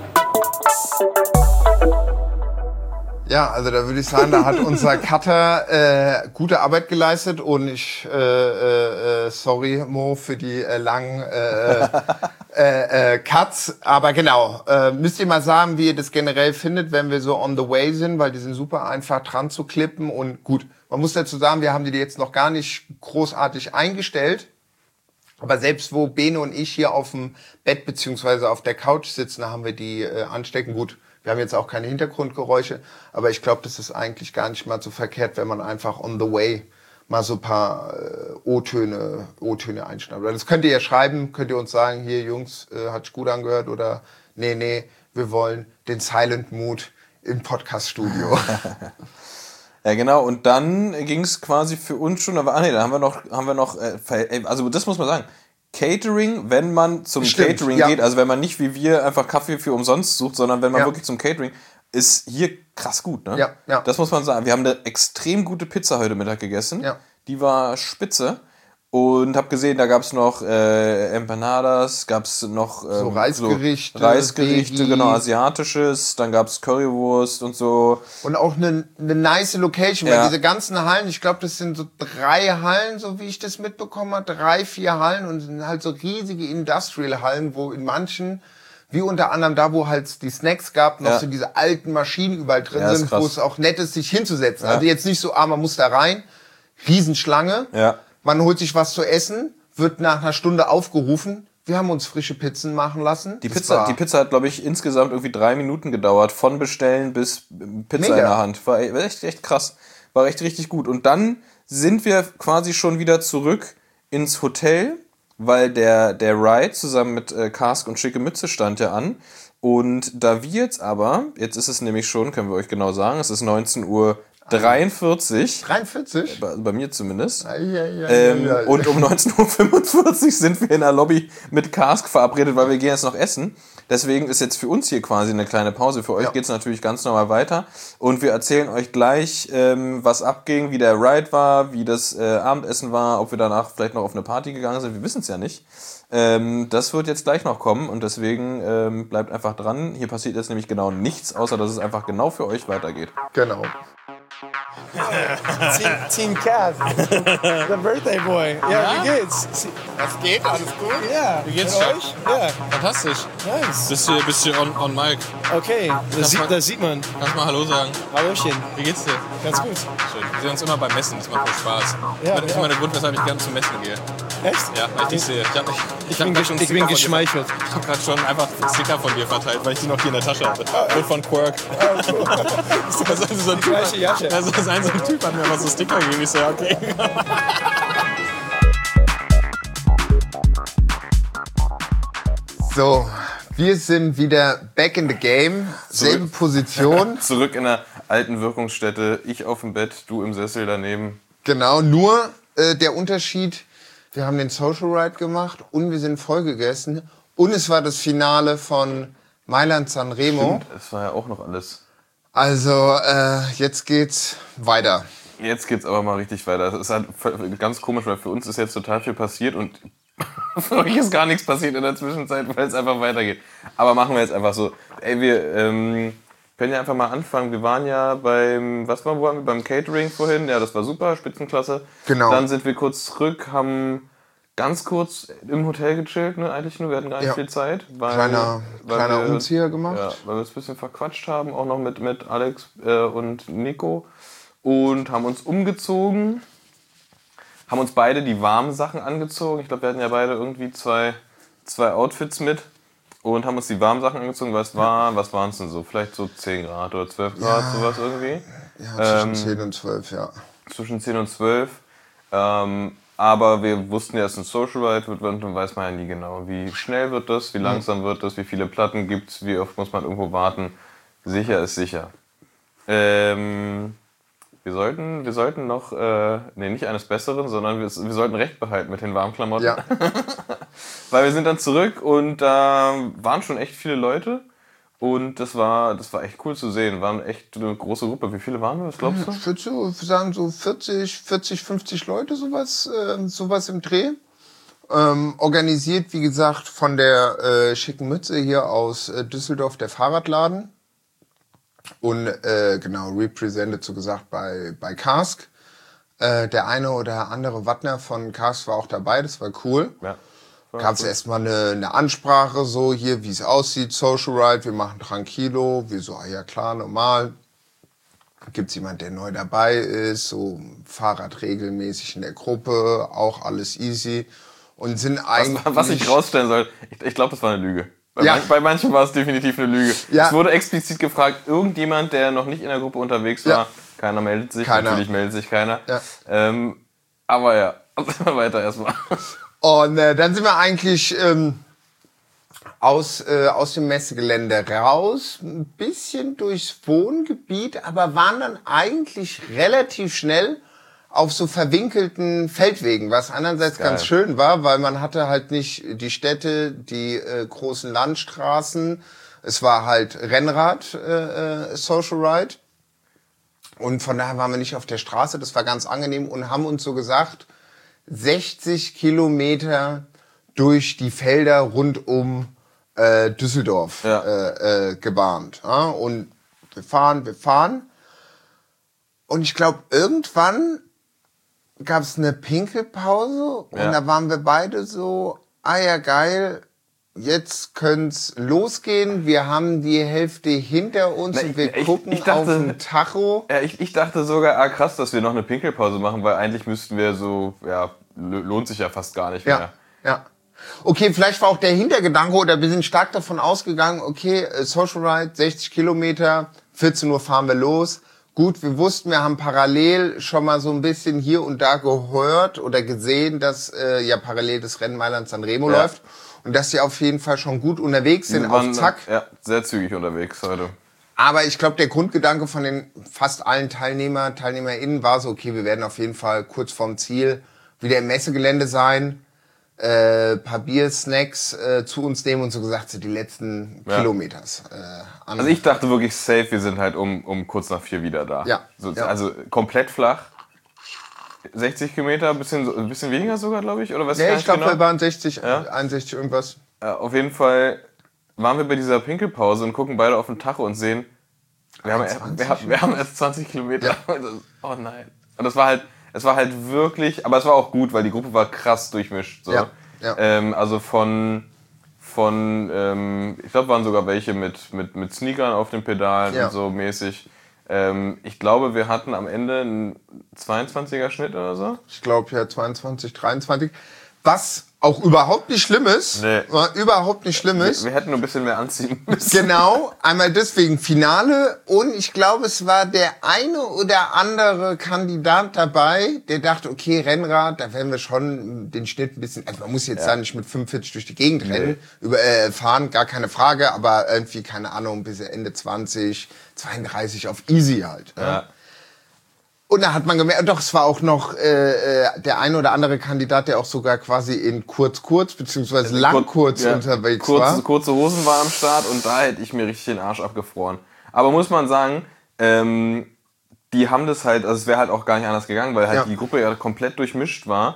Ja, also da würde ich sagen, da hat unser Cutter gute Arbeit geleistet und ich, sorry Mo für die langen Cuts, aber genau, müsst ihr mal sagen, wie ihr das generell findet, wenn wir so on the way sind, weil die sind super einfach dran zu klippen und gut, man muss dazu sagen, wir haben die jetzt noch gar nicht großartig eingestellt, aber selbst wo Bene und ich hier auf dem Bett beziehungsweise auf der Couch sitzen, da haben wir die anstecken, gut. Wir haben jetzt auch keine Hintergrundgeräusche, aber ich glaube, das ist eigentlich gar nicht mal so verkehrt, wenn man einfach on the way mal so ein paar O-Töne einschneidet. Das könnt ihr ja schreiben, könnt ihr uns sagen, hier Jungs, hat sich gut angehört oder nee, wir wollen den Silent Mood im Podcast-Studio. Ja, genau. Und dann ging es quasi für uns schon, aber da haben wir noch, also das muss man sagen. Catering, wenn man zum Catering geht, also wenn man nicht wie wir einfach Kaffee für umsonst sucht, sondern wenn man wirklich zum Catering, ist hier krass gut, ne? Ja. Das muss man sagen. Wir haben eine extrem gute Pizza heute Mittag gegessen. Ja. Die war spitze. Und habe gesehen, da gab's noch Empanadas, gab's noch so Reisgerichte, Reisgerichte, genau, asiatisches, dann gab's Currywurst und so. Und auch eine nice Location, weil diese ganzen Hallen, ich glaube, das sind so 3 Hallen, so wie ich das mitbekommen habe, 3, 4 Hallen und sind halt so riesige Industrial-Hallen, wo in manchen, wie unter anderem da, wo halt die Snacks gab, noch so diese alten Maschinen überall drin sind, wo es auch nett ist, sich hinzusetzen. Also jetzt nicht so, man muss da rein, Riesenschlange. Ja. Man holt sich was zu essen, wird nach einer Stunde aufgerufen. Wir haben uns frische Pizzen machen lassen. Die Pizza hat, glaube ich, insgesamt irgendwie 3 Minuten gedauert. Von Bestellen bis Pizza in der Hand. War echt krass. War echt richtig gut. Und dann sind wir quasi schon wieder zurück ins Hotel, weil der Ride zusammen mit Kask und Schicke Mütze stand ja an. Und da wir jetzt ist es nämlich schon, können wir euch genau sagen, es ist 19:43 Uhr. 43? Bei mir zumindest. Und um 19:45 Uhr sind wir in der Lobby mit Kask verabredet, weil wir gehen jetzt noch essen. Deswegen ist jetzt für uns hier quasi eine kleine Pause. Für euch geht's natürlich ganz normal weiter. Und wir erzählen euch gleich, was abging, wie der Ride war, wie das Abendessen war, ob wir danach vielleicht noch auf eine Party gegangen sind. Wir wissen es ja nicht. Das wird jetzt gleich noch kommen und deswegen bleibt einfach dran. Hier passiert jetzt nämlich genau nichts, außer dass es einfach genau für euch weitergeht. Genau. Team Kath, the birthday boy. Ja, wie geht's? Was geht? Alles gut? Ja, Wie geht's mit dir? euch? Ja, Fantastisch. nice. Bist du on mic? Okay, das sieht man. Kannst mal Hallo sagen. Hallöchen, Wie geht's dir? ganz gut. Schön. Wir sehen uns immer beim Messen, das macht voll Spaß. Ja, Das ist immer der Grund, weshalb ich gerne zum Messen gehe. Echt? Ja, weil ich dich sehe. Ich bin geschmeichelt. Ich habe gerade schon einfach Sticker von dir verteilt, weil ich die noch hier in der Tasche hatte. Und von Quirk. Das ist so ein Typ, Gleiche Jacke. so ein Typ hat mir immer so Sticker gegeben. Ich so, ja, okay. So, wir sind wieder back in the game. Selbe Position. Zurück in der alten Wirkungsstätte. Ich auf dem Bett, du im Sessel daneben. Genau, nur der Unterschied, wir haben den Social Ride gemacht und wir sind voll gegessen. Und es war das Finale von Mailand Sanremo. Das war ja auch noch alles. Also jetzt geht's weiter. Jetzt geht's aber mal richtig weiter. Das ist halt ganz komisch, weil für uns ist jetzt total viel passiert und für euch ist gar nichts passiert in der Zwischenzeit, weil es einfach weitergeht. Aber machen wir jetzt einfach so. Ey, wir können ja einfach mal anfangen. Wir waren ja beim Catering vorhin. Ja, das war super, Spitzenklasse. Genau. Dann sind wir kurz zurück, haben ganz kurz im Hotel gechillt, ne, eigentlich nur. Wir hatten gar nicht viel Zeit. Kleiner Umzieher gemacht. Ja, weil wir es ein bisschen verquatscht haben, auch noch mit Alex und Nico. Und haben uns umgezogen. Haben uns beide die warmen Sachen angezogen. Ich glaube, wir hatten ja beide irgendwie zwei Outfits mit. Und haben uns die warmen Sachen angezogen. Was waren es denn so? Vielleicht so 10 Grad oder 12 Grad, sowas irgendwie. Ja, zwischen 10 und 12, ja. Zwischen 10 und 12. Aber wir wussten ja, dass es ein Social Ride wird. Und dann weiß man ja nie genau, wie schnell wird das, wie langsam wird das, wie viele Platten gibt es, wie oft muss man irgendwo warten. Sicher ist sicher. Wir sollten noch, nicht eines Besseren, sondern wir sollten Recht behalten mit den warmen Klamotten. Ja. Weil wir sind dann zurück und da waren schon echt viele Leute. Und das war echt cool zu sehen. Waren echt eine große Gruppe. Wie viele waren wir? Was glaubst du? Ich würde sagen so 40, 50 Leute, sowas im Dreh. Organisiert, wie gesagt, von der schicken Mütze hier aus Düsseldorf, der Fahrradladen. Und represented, so gesagt, bei Cask. Der eine oder andere Wattner von Cask war auch dabei, das war cool. Ja. Gab es erstmal eine Ansprache, so hier, wie es aussieht, Social Ride, wir machen tranquilo, wir so, ja klar, normal. Gibt's jemand, der neu dabei ist, so Fahrrad regelmäßig in der Gruppe, auch alles easy. Und sind eigentlich... Was ich rausstellen soll, ich glaube, das war eine Lüge. Ja. Bei manchen war es definitiv eine Lüge. Ja. Es wurde explizit gefragt, irgendjemand, der noch nicht in der Gruppe unterwegs war, keiner meldet sich, natürlich meldet sich keiner. Ja. Aber ja, weiter erstmal. Und dann sind wir eigentlich aus dem Messegelände raus, ein bisschen durchs Wohngebiet, aber waren dann eigentlich relativ schnell auf so verwinkelten Feldwegen, was einerseits ganz schön war, weil man hatte halt nicht die Städte, die großen Landstraßen. Es war halt Rennrad, Social Ride. Und von daher waren wir nicht auf der Straße, das war ganz angenehm und haben uns so gesagt, 60 Kilometer durch die Felder rund um Düsseldorf gebahnt. Ja? Und wir fahren. Und ich glaube, irgendwann gab es eine Pinkelpause und da waren wir beide so, ja geil, jetzt können's losgehen. Wir haben die Hälfte hinter uns und wir gucken auf den Tacho. Ja, ich dachte sogar, krass, dass wir noch eine Pinkelpause machen, weil eigentlich müssten wir so, lohnt sich ja fast gar nicht mehr. Ja. Okay, vielleicht war auch der Hintergedanke, oder wir sind stark davon ausgegangen, okay, Social Ride, 60 Kilometer, 14 Uhr fahren wir los. Gut, wir wussten, wir haben parallel schon mal so ein bisschen hier und da gehört oder gesehen, dass parallel das Rennen Mailand Sanremo läuft und dass sie auf jeden Fall schon gut unterwegs sind, auf Zack. Ja, sehr zügig unterwegs heute. Aber ich glaube, der Grundgedanke von den fast allen TeilnehmerInnen war so, okay, wir werden auf jeden Fall kurz vorm Ziel wieder im Messegelände sein, paar Bier, Snacks zu uns nehmen und so gesagt, so die letzten Kilometers. Also ich dachte wirklich safe, wir sind halt um kurz nach 4 wieder da. Ja. Also komplett flach. 60 Kilometer, ein bisschen weniger sogar, glaube ich, oder was? Nee, ich glaube, wir waren 60, 61 irgendwas. Auf jeden Fall waren wir bei dieser Pinkelpause und gucken beide auf den Tacho und sehen, wir haben erst 20 Kilometer. Ja. Oh nein. Und es war halt wirklich, aber es war auch gut, weil die Gruppe war krass durchmischt. So. Ja. Also von ich glaube, waren sogar welche mit Sneakern auf den Pedalen und so mäßig. Ich glaube, wir hatten am Ende einen 22er Schnitt oder so. Ich glaube, ja, 22, 23. Was auch überhaupt nicht schlimm ist. Nee. Überhaupt nicht schlimm ist. Wir hätten nur ein bisschen mehr anziehen müssen. Genau, einmal deswegen Finale. Und ich glaube, es war der eine oder andere Kandidat dabei, der dachte, okay, Rennrad, da werden wir schon den Schnitt ein bisschen, also man muss jetzt da nicht mit 45 durch die Gegend rennen, fahren, gar keine Frage, aber irgendwie, keine Ahnung, bis Ende 20, 32 auf easy halt. Ja. Und da hat man gemerkt, doch, es war auch noch der ein oder andere Kandidat, der auch sogar quasi in kurz beziehungsweise lang unterwegs war. Kurze Hosen war am Start und da hätte ich mir richtig den Arsch abgefroren. Aber muss man sagen, die haben das halt, also es wäre halt auch gar nicht anders gegangen, weil halt die Gruppe ja komplett durchmischt war,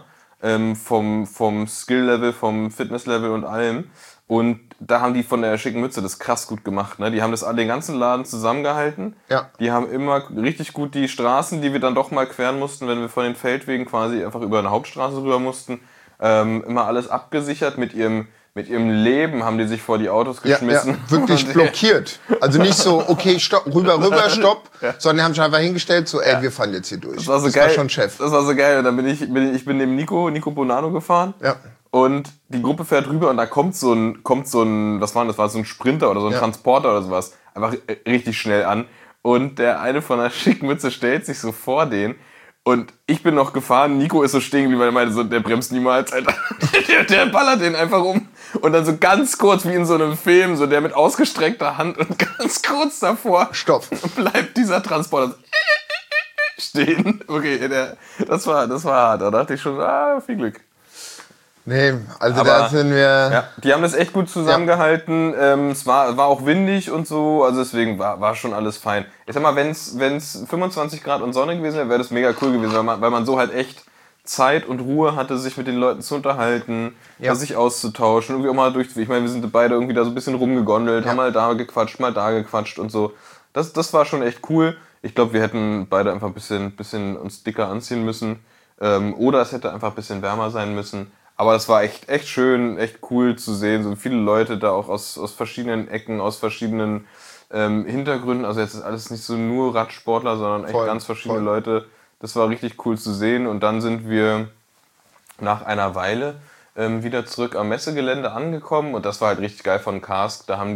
vom Skill-Level, vom Fitness-Level und allem. Und da haben die von der schicken Mütze das krass gut gemacht. Ne? Die haben das den ganzen Laden zusammengehalten. Ja. Die haben immer richtig gut die Straßen, die wir dann doch mal queren mussten, wenn wir von den Feldwegen quasi einfach über eine Hauptstraße rüber mussten, immer alles abgesichert. Mit ihrem Leben haben die sich vor die Autos geschmissen. Ja, wirklich blockiert. Also nicht so, okay, stopp, rüber, stopp, sondern die haben sich einfach hingestellt, so, wir fahren jetzt hier durch. Das war so geil. War schon Chef. Das war so geil. Und dann bin ich neben Nico Bonano gefahren. Ja. Und die Gruppe fährt rüber und da kommt so ein, was war das? War so ein Sprinter oder so ein Transporter oder sowas. Einfach richtig schnell an. Und der eine von der schicken Mütze stellt sich so vor den. Und ich bin noch gefahren, Nico ist so stehen geblieben, weil er meinte, so, der bremst niemals, Alter. Der ballert den einfach um. Und dann so ganz kurz, wie in so einem Film, so der mit ausgestreckter Hand und ganz kurz davor Stopp. Bleibt dieser Transporter stehen. Okay, das war hart. Da dachte ich schon, viel Glück. Nee, also aber da sind wir... Ja, die haben das echt gut zusammengehalten. Es war auch windig und so, also deswegen war schon alles fein. Ich sag mal, wenn's 25 Grad und Sonne gewesen wäre, wäre das mega cool gewesen, weil man so halt echt Zeit und Ruhe hatte, sich mit den Leuten zu unterhalten, sich auszutauschen, irgendwie auch mal ich meine, wir sind beide irgendwie da so ein bisschen rumgegondelt, haben mal da gequatscht und so. Das war schon echt cool. Ich glaube, wir hätten beide einfach ein bisschen uns dicker anziehen müssen. Oder es hätte einfach ein bisschen wärmer sein müssen. Aber das war echt schön, echt cool zu sehen. So viele Leute da auch aus verschiedenen Ecken, aus verschiedenen Hintergründen. Also jetzt ist alles nicht so nur Radsportler, sondern echt ganz verschiedene Leute. Das war richtig cool zu sehen. Und dann sind wir nach einer Weile wieder zurück am Messegelände angekommen. Und das war halt richtig geil von Karsk. Da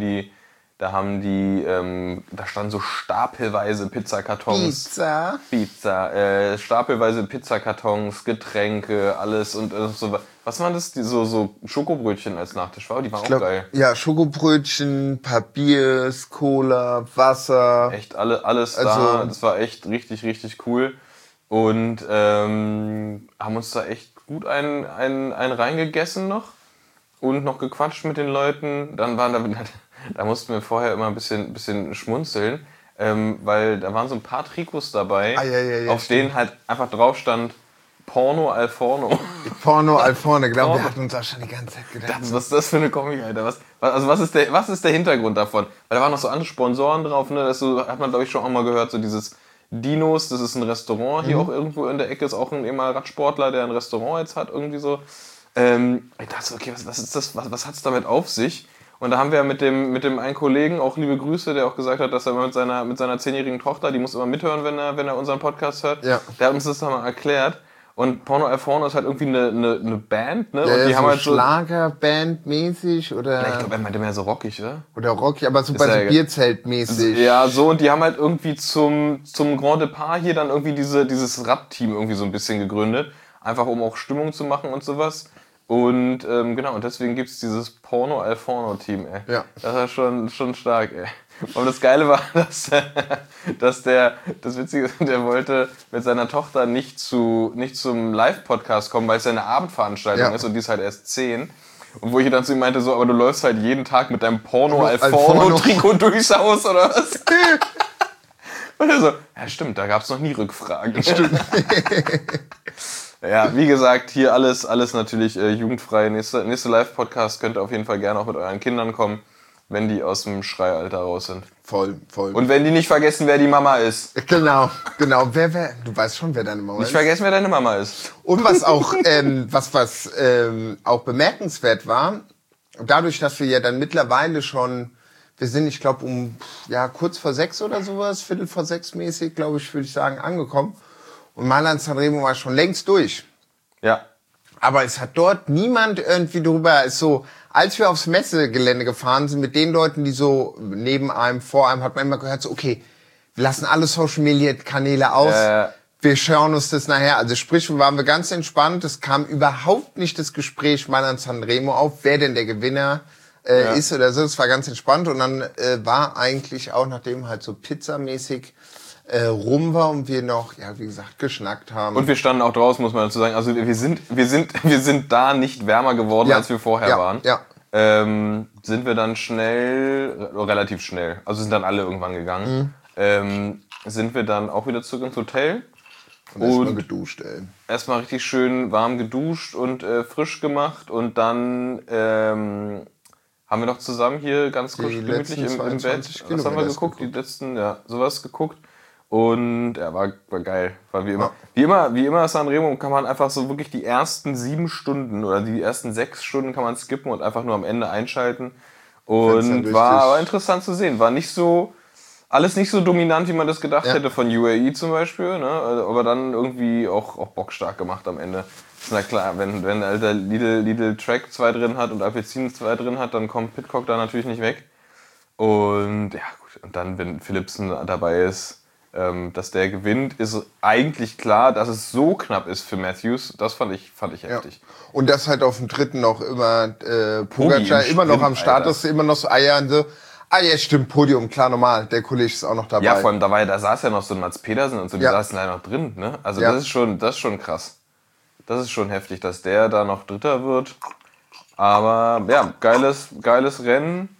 standen so stapelweise Pizzakartons. Stapelweise Pizzakartons, Getränke, alles und so. Was waren das? So Schokobrötchen als Nachtisch war? Die waren auch geil. Ja, Schokobrötchen, Papiers, Cola, Wasser. Echt alles da. Das war echt richtig, richtig cool. Und haben uns da echt gut einen reingegessen noch. Und noch gequatscht mit den Leuten. Dann da mussten wir vorher immer ein bisschen schmunzeln, weil da waren so ein paar Trikots dabei, auf denen halt einfach drauf stand Porno al Forno. Porno al Forno, genau. Wir hatten uns auch schon die ganze Zeit gedacht. Was ist das für eine Komik, Alter? Was ist der Hintergrund davon? Weil da waren noch so andere Sponsoren drauf, ne? Das hat man, glaube ich, schon auch mal gehört, so dieses Dinos, das ist ein Restaurant hier auch irgendwo in der Ecke, ist auch ein ehemaliger Radsportler, der ein Restaurant jetzt hat, irgendwie so. Ich dachte so, okay, was ist das? Was hat's damit auf sich? Und da haben wir mit dem einen Kollegen, auch liebe Grüße, der auch gesagt hat, dass er mit seiner 10-jährigen Tochter, die muss immer mithören, wenn er unseren Podcast hört, der hat uns das dann mal erklärt. Und Porno al Forno ist halt irgendwie eine Band, ne? Und die haben so halt so Schlagerband-mäßig oder... Ja, ich glaube, er meinte mehr so rockig, oder? Oder rockig, aber so bei so Bierzelt-mäßig. Ja, so, und die haben halt irgendwie zum Grand Depart hier dann irgendwie dieses Rap-Team irgendwie so ein bisschen gegründet. Einfach um auch Stimmung zu machen und sowas. Und genau, und deswegen gibt es dieses Porno al Forno-Team, ey. Ja. Das war schon stark, ey. Und das Geile war, das Witzige ist, der wollte mit seiner Tochter nicht zum Live-Podcast kommen, weil es ja eine Abendveranstaltung ist und die ist halt erst 10. Und wo ich dann zu ihm meinte, so, aber du läufst halt jeden Tag mit deinem Porno al Forno-Trikot durchs Haus, oder was? Und er so, ja stimmt, da gab es noch nie Rückfragen. Stimmt. Ja, wie gesagt, hier alles natürlich jugendfrei. Nächste Live-Podcast könnt ihr auf jeden Fall gerne auch mit euren Kindern kommen, wenn die aus dem Schreialter raus sind. Voll. Und wenn die nicht vergessen, wer die Mama ist. Genau. Du weißt schon, wer deine Mama ist. Nicht vergessen, wer deine Mama ist. Und was auch, auch bemerkenswert war, dadurch, dass wir ja dann mittlerweile schon, wir sind, ich glaube, kurz vor 6 oder sowas, 5:45 mäßig, glaube ich, würde ich sagen, angekommen. Und Mailand Sanremo war schon längst durch. Ja. Aber es hat dort niemand irgendwie drüber, als wir aufs Messegelände gefahren sind, mit den Leuten, die so neben einem, vor einem, hat man immer gehört, so, okay, wir lassen alle Social Media Kanäle aus, wir schauen uns das nachher. Also sprich, waren wir ganz entspannt, es kam überhaupt nicht das Gespräch Mailand Sanremo auf, wer denn der Gewinner ist oder so, es war ganz entspannt. Und dann war eigentlich auch, nachdem halt so pizzamäßig rum war und wir noch, ja, wie gesagt, geschnackt haben. Und wir standen auch draußen, muss man dazu sagen. Also wir sind da nicht wärmer geworden, als wir vorher waren. Ja. Sind wir dann relativ schnell, also sind dann alle irgendwann gegangen, sind wir dann auch wieder zurück ins Hotel. Und erstmal geduscht, ey. Erstmal richtig schön warm geduscht und frisch gemacht und dann haben wir noch zusammen hier ganz kurz gemütlich im Bett, was haben wir geguckt? Die letzten, sowas geguckt. Und ja, war geil. War wie immer. Ja. Wie immer Sanremo kann man einfach so wirklich die ersten 7 Stunden oder die ersten 6 Stunden kann man skippen und einfach nur am Ende einschalten. Und war interessant zu sehen. War nicht so, alles nicht so dominant, wie man das gedacht hätte von UAE zum Beispiel, ne? Aber dann irgendwie auch bockstark gemacht am Ende. Ist na klar, wenn alter Lidl Track 2 drin hat und Alpecin 2 drin hat, dann kommt Pidcock da natürlich nicht weg. Und ja gut, und dann, wenn Philipsen dabei ist, dass der gewinnt, ist eigentlich klar, dass es so knapp ist für Matthews. Das fand ich heftig. Und dass halt auf dem dritten noch immer Pogacar immer noch am Start ist, immer noch so Eier und so. Ah ja, stimmt, Podium, klar, normal. Der Kollege ist auch noch dabei. Ja, vor allem da saß ja noch so ein Mats Pedersen und so, die saßen da noch drin. Ne? Also das ist schon krass. Das ist schon heftig, dass der da noch Dritter wird. Aber ja, geiles Rennen.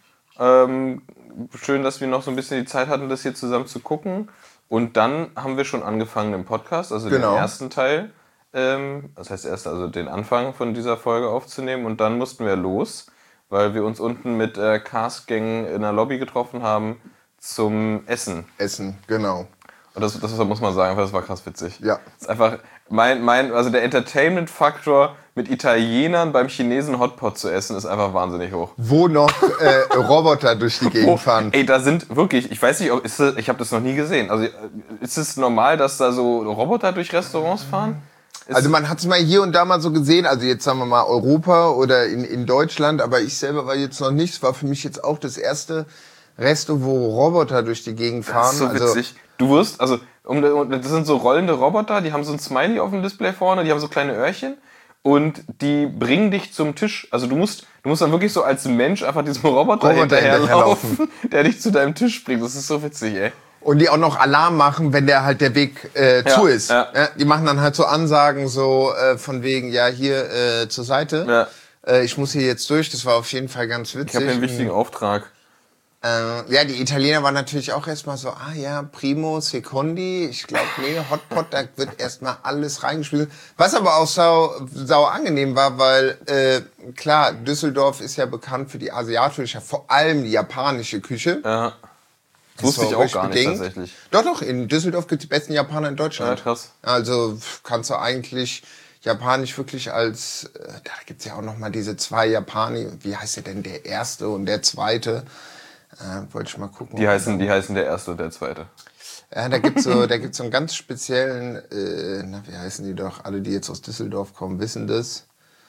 Schön, dass wir noch so ein bisschen die Zeit hatten, das hier zusammen zu gucken. Und dann haben wir schon angefangen im Podcast, also den ersten Teil, das heißt also den Anfang von dieser Folge aufzunehmen. Und dann mussten wir los, weil wir uns unten mit Cast-Gang in der Lobby getroffen haben zum Essen. Essen, genau. Und das muss man sagen, das war krass witzig. Ja. Das ist einfach also der Entertainment-Faktor mit Italienern beim Chinesen Hotpot zu essen ist einfach wahnsinnig hoch. Wo noch Roboter durch die Gegend fahren. Ey, da sind wirklich, ich weiß nicht, ich habe das noch nie gesehen. Also ist es normal, dass da so Roboter durch Restaurants fahren? Also man hat es mal hier und da mal so gesehen, also jetzt sagen wir mal Europa oder in Deutschland, aber ich selber war jetzt noch nicht. Es war für mich jetzt auch das erste Resto, wo Roboter durch die Gegend fahren. Das ist so witzig. Du wirst, also das sind so rollende Roboter, die haben so ein Smiley auf dem Display vorne, die haben so kleine Öhrchen und die bringen dich zum Tisch. Also du musst dann wirklich so als Mensch einfach diesem Roboter hinterherlaufen, der dich zu deinem Tisch bringt. Das ist so witzig, ey. Und die auch noch Alarm machen, wenn der halt der Weg zu ist. Ja. Die machen dann halt so Ansagen so von wegen, ja hier zur Seite. Ja. Ich muss hier jetzt durch, das war auf jeden Fall ganz witzig. Ich habe einen wichtigen Auftrag. Ja, die Italiener waren natürlich auch erstmal so, primo, secondi. Ich glaube, Hotpot, da wird erstmal alles reingespielt. Was aber auch sau angenehm war, weil, klar, Düsseldorf ist ja bekannt für die asiatische, vor allem die japanische Küche. Ja. Das wusste ich auch gar nicht tatsächlich. Doch, in Düsseldorf gibt es die besten Japaner in Deutschland. Ja, krass. Also kannst du eigentlich Japanisch wirklich als, da gibt's ja auch noch mal diese 2 Japani, wie heißt der denn, der erste und der zweite? Wollte ich mal gucken. Die heißen der erste und der zweite. Ja, da gibt's so einen ganz speziellen, wie heißen die doch? Alle, die jetzt aus Düsseldorf kommen, wissen das.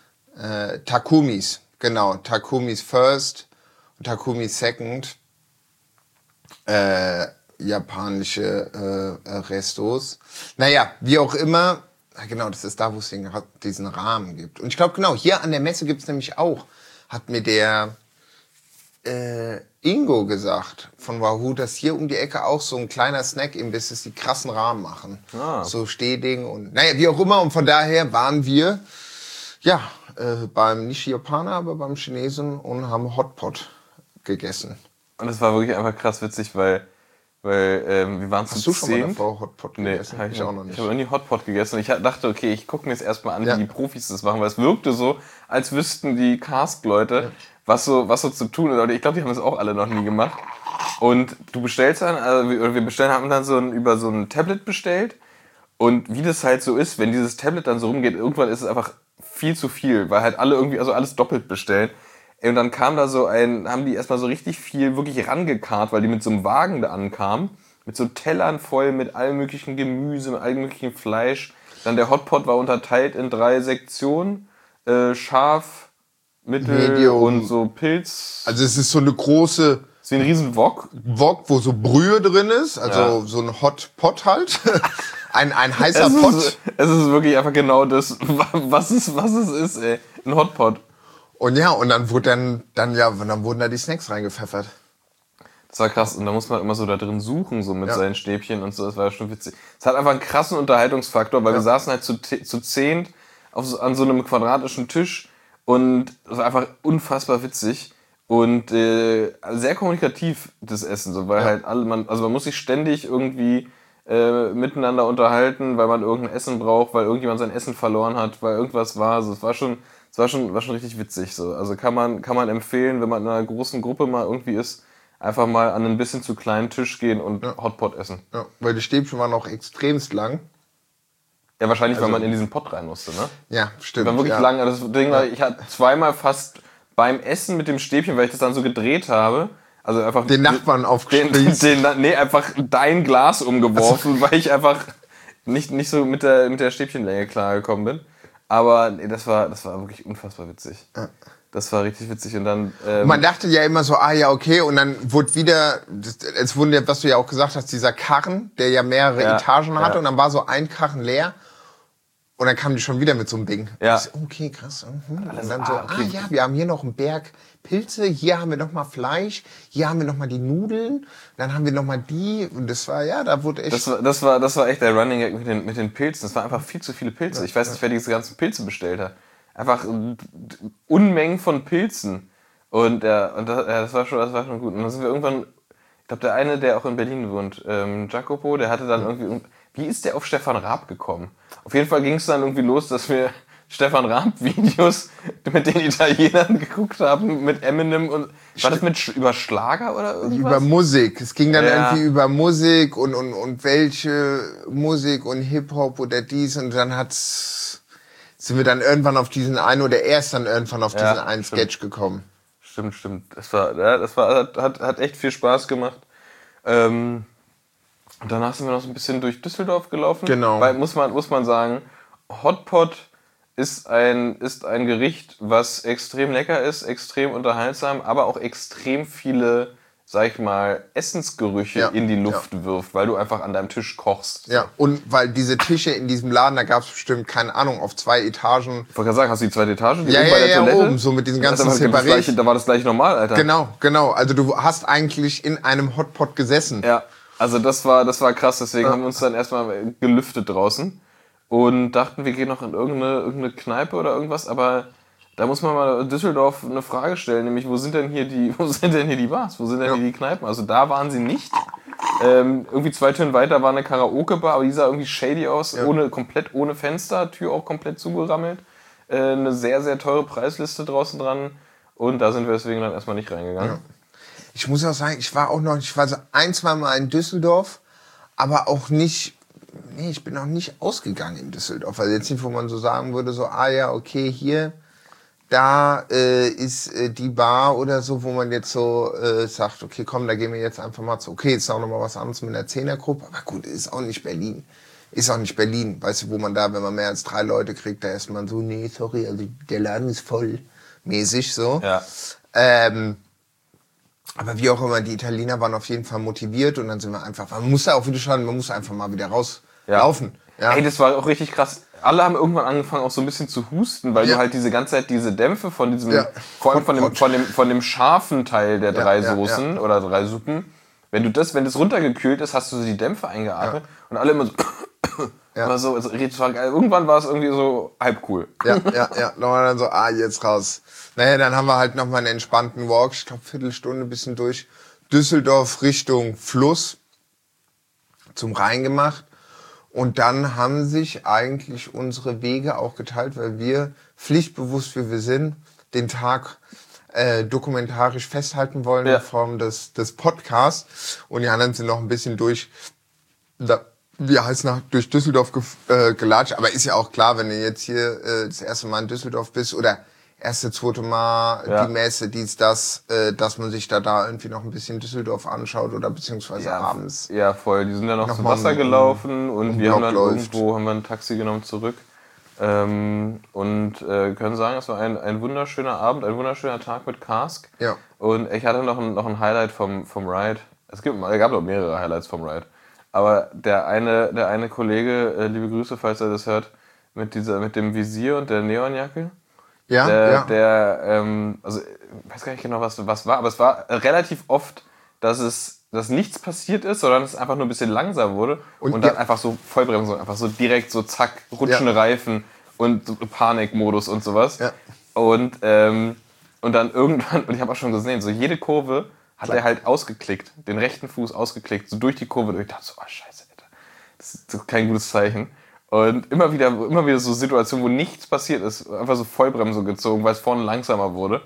Takumis, genau. Takumis First und Takumis Second. Japanische Restos. Naja, wie auch immer. Genau, das ist da, wo es diesen Rahmen gibt. Und ich glaube, genau, hier an der Messe gibt's nämlich auch, hat mir der Ingo gesagt von Wahoo, dass hier um die Ecke auch so ein kleiner Snack-Imbiss ist, die krassen Rahmen machen. So Stehding und naja, wie auch immer. Und von daher waren wir beim nicht Japaner, aber beim Chinesen und haben Hotpot gegessen. Und das war wirklich einfach krass witzig, weil wir waren zu 10. Hast du schon mal davor Hotpot gegessen? Nee, ich auch noch nicht. Ich habe nie Hotpot gegessen und ich dachte, okay, ich gucke mir jetzt erstmal an, wie die Profis das machen, weil es wirkte so, als wüssten die Cask-Leute, was so zu tun ist. Aber ich glaube, die haben das auch alle noch nie gemacht. Und du bestellst dann, haben dann über so ein Tablet bestellt. Und wie das halt so ist, wenn dieses Tablet dann so rumgeht, irgendwann ist es einfach viel zu viel, weil halt alle irgendwie, also alles doppelt bestellen. Und dann kam da haben die erstmal so richtig viel wirklich rangekarrt, weil die mit so einem Wagen da ankamen, mit so Tellern voll mit allem möglichen Gemüse, mit allem möglichen Fleisch. Dann der Hotpot war unterteilt in 3 Sektionen, scharf, Mittel Medium und so Pilz. Also es ist so eine große... So ein riesen Wok. Wok, wo so Brühe drin ist, also so ein Hotpot halt. ein heißer Pot. Es ist wirklich einfach genau das, was es ist, ey. Ein Hotpot. Und ja, und dann wurden da die Snacks reingepfeffert. Das war krass. Und da muss man immer so da drin suchen, so mit seinen Stäbchen und so. Das war schon witzig. Es hat einfach einen krassen Unterhaltungsfaktor, weil wir saßen halt zu 10 an so einem quadratischen Tisch und es war einfach unfassbar witzig und sehr kommunikativ, das Essen. So, weil halt man muss sich ständig irgendwie miteinander unterhalten, weil man irgendein Essen braucht, weil irgendjemand sein Essen verloren hat, weil irgendwas war. Also es war schon richtig witzig. So. Also kann man empfehlen, wenn man in einer großen Gruppe mal irgendwie ist, einfach mal an einen bisschen zu kleinen Tisch gehen und Hotpot essen. Ja, weil die Stäbchen waren auch extremst lang. Ja, wahrscheinlich, weil man in diesen Pott rein musste, ne? Ja, stimmt. Die waren wirklich lang. Das Ding war, ich hatte zweimal fast beim Essen mit dem Stäbchen, weil ich das dann so gedreht habe, also einfach den Nachbarn aufgespießt. Einfach dein Glas umgeworfen, weil ich einfach nicht so mit der Stäbchenlänge klargekommen bin. Aber nee, das war wirklich unfassbar witzig. Ja. Das war richtig witzig und dann... man dachte ja immer so, okay, und dann wurde wieder, es wurde ja, was du ja auch gesagt hast, dieser Karren, der ja mehrere Etagen hatte und dann war so ein Karren leer und dann kamen die schon wieder mit so einem Ding. Ja. So, okay, krass. Und dann so, wir haben hier noch einen Berg Pilze, hier haben wir noch mal Fleisch, hier haben wir noch mal die Nudeln, dann haben wir noch mal die und das war, da wurde echt... Das war echt der Running Gag mit den Pilzen. Das waren einfach viel zu viele Pilze. Ich weiß nicht, wer diese ganzen Pilze bestellt hat. Einfach Unmengen von Pilzen. Und das war schon gut. Und dann sind wir irgendwann, ich glaube, der eine, der auch in Berlin wohnt, Jacopo, der hatte dann irgendwie, wie ist der auf Stefan Raab gekommen? Auf jeden Fall ging es dann irgendwie los, dass wir Stefan Raab-Videos mit den Italienern geguckt haben, mit Eminem und, war das über Schlager oder irgendwas? Über Musik. Es ging dann irgendwie über Musik und welche Musik und Hip-Hop oder dies und dann sind wir dann irgendwann auf diesen einen oder er ist dann irgendwann auf diesen einen Sketch gekommen. Stimmt. Hat echt viel Spaß gemacht. Und danach sind wir noch so ein bisschen durch Düsseldorf gelaufen. Genau. Weil, muss man sagen, Hotpot ist ein Gericht, was extrem lecker ist, extrem unterhaltsam, aber auch extrem viele, sag ich mal, Essensgerüche in die Luft wirft, weil du einfach an deinem Tisch kochst. Ja, und weil diese Tische in diesem Laden, da gab es bestimmt, keine Ahnung, auf 2 Etagen. Ich wollte gerade sagen, hast du die 2. Etage? Die ja, oben bei der Toilette? Oben, so mit diesen ganzen Separés. Da war das gleich normal, Alter. Genau. Also du hast eigentlich in einem Hotpot gesessen. Ja, also das war krass, deswegen haben wir uns dann erstmal gelüftet draußen und dachten, wir gehen noch in irgendeine Kneipe oder irgendwas, aber da muss man mal in Düsseldorf eine Frage stellen, nämlich wo sind denn hier die Bars, wo sind denn hier die Kneipen? Also da waren sie nicht. Irgendwie 2 Türen weiter war eine Karaoke-Bar, aber die sah irgendwie shady aus, komplett ohne Fenster, Tür auch komplett zugerammelt. Eine sehr, sehr teure Preisliste draußen dran und da sind wir deswegen dann erstmal nicht reingegangen. Ja. Ich muss auch sagen, ich war so 1-2 Mal in Düsseldorf, aber auch nicht, ich bin auch nicht ausgegangen in Düsseldorf. Also jetzt nicht, wo man so sagen würde, so, okay, hier, da ist die Bar oder so, wo man jetzt so sagt, okay, komm, da gehen wir jetzt einfach mal zu. Okay, jetzt ist auch noch mal was anderes mit einer 10er-Gruppe, aber gut, ist auch nicht Berlin. Weißt du, wo man da, wenn man mehr als 3 Leute kriegt, da ist man so, nee, sorry, also der Laden ist voll, mäßig so. Ja. Aber wie auch immer, die Italiener waren auf jeden Fall motiviert und dann sind wir einfach, man muss einfach mal wieder rauslaufen. Ja. Ey, das war auch richtig krass. Alle haben irgendwann angefangen auch so ein bisschen zu husten, weil du halt diese ganze Zeit diese Dämpfe von diesem, vor allem von dem scharfen Teil der 3 Soßen oder 3 Suppen, wenn das runtergekühlt ist, hast du so die Dämpfe eingeatmet und alle immer so, immer so, also, irgendwann war es irgendwie so halb cool. Ja. Da war dann so, jetzt raus. Naja, dann haben wir halt nochmal einen entspannten Walk, ich glaube Viertelstunde, bisschen durch Düsseldorf Richtung Fluss zum Rhein gemacht. Und dann haben sich eigentlich unsere Wege auch geteilt, weil wir pflichtbewusst, wie wir sind, den Tag dokumentarisch festhalten wollen in Form des Podcasts. Und die anderen sind noch ein bisschen durch Düsseldorf gelatscht. Aber ist ja auch klar, wenn du jetzt hier das erste Mal in Düsseldorf bist oder erste, zweite Mal die Messe, dass man sich da irgendwie noch ein bisschen Düsseldorf anschaut oder beziehungsweise abends. Ja, voll. Die sind ja noch zum Wasser gelaufen und wir haben dann irgendwo ein Taxi genommen zurück. Und können sagen, es war ein wunderschöner Abend, ein wunderschöner Tag mit Cask. Ja. Und ich hatte noch ein Highlight vom Ride. Es gab noch mehrere Highlights vom Ride. Aber der eine Kollege, liebe Grüße, falls er das hört, mit dem Visier und der Neonjacke. Also ich weiß gar nicht genau, was war, aber es war relativ oft dass nichts passiert ist, sondern es einfach nur ein bisschen langsam wurde und dann einfach so Vollbremsung, einfach so direkt so zack, rutschende Reifen und so Panikmodus und sowas. Ja. Und dann irgendwann, und ich habe auch schon gesehen, so jede Kurve hat er halt ausgeklickt, den rechten Fuß ausgeklickt, so durch die Kurve durch. Ich dachte so, oh scheiße, Alter, das ist kein gutes Zeichen. Und immer wieder so Situationen, wo nichts passiert ist, einfach so Vollbremsung gezogen, weil es vorne langsamer wurde.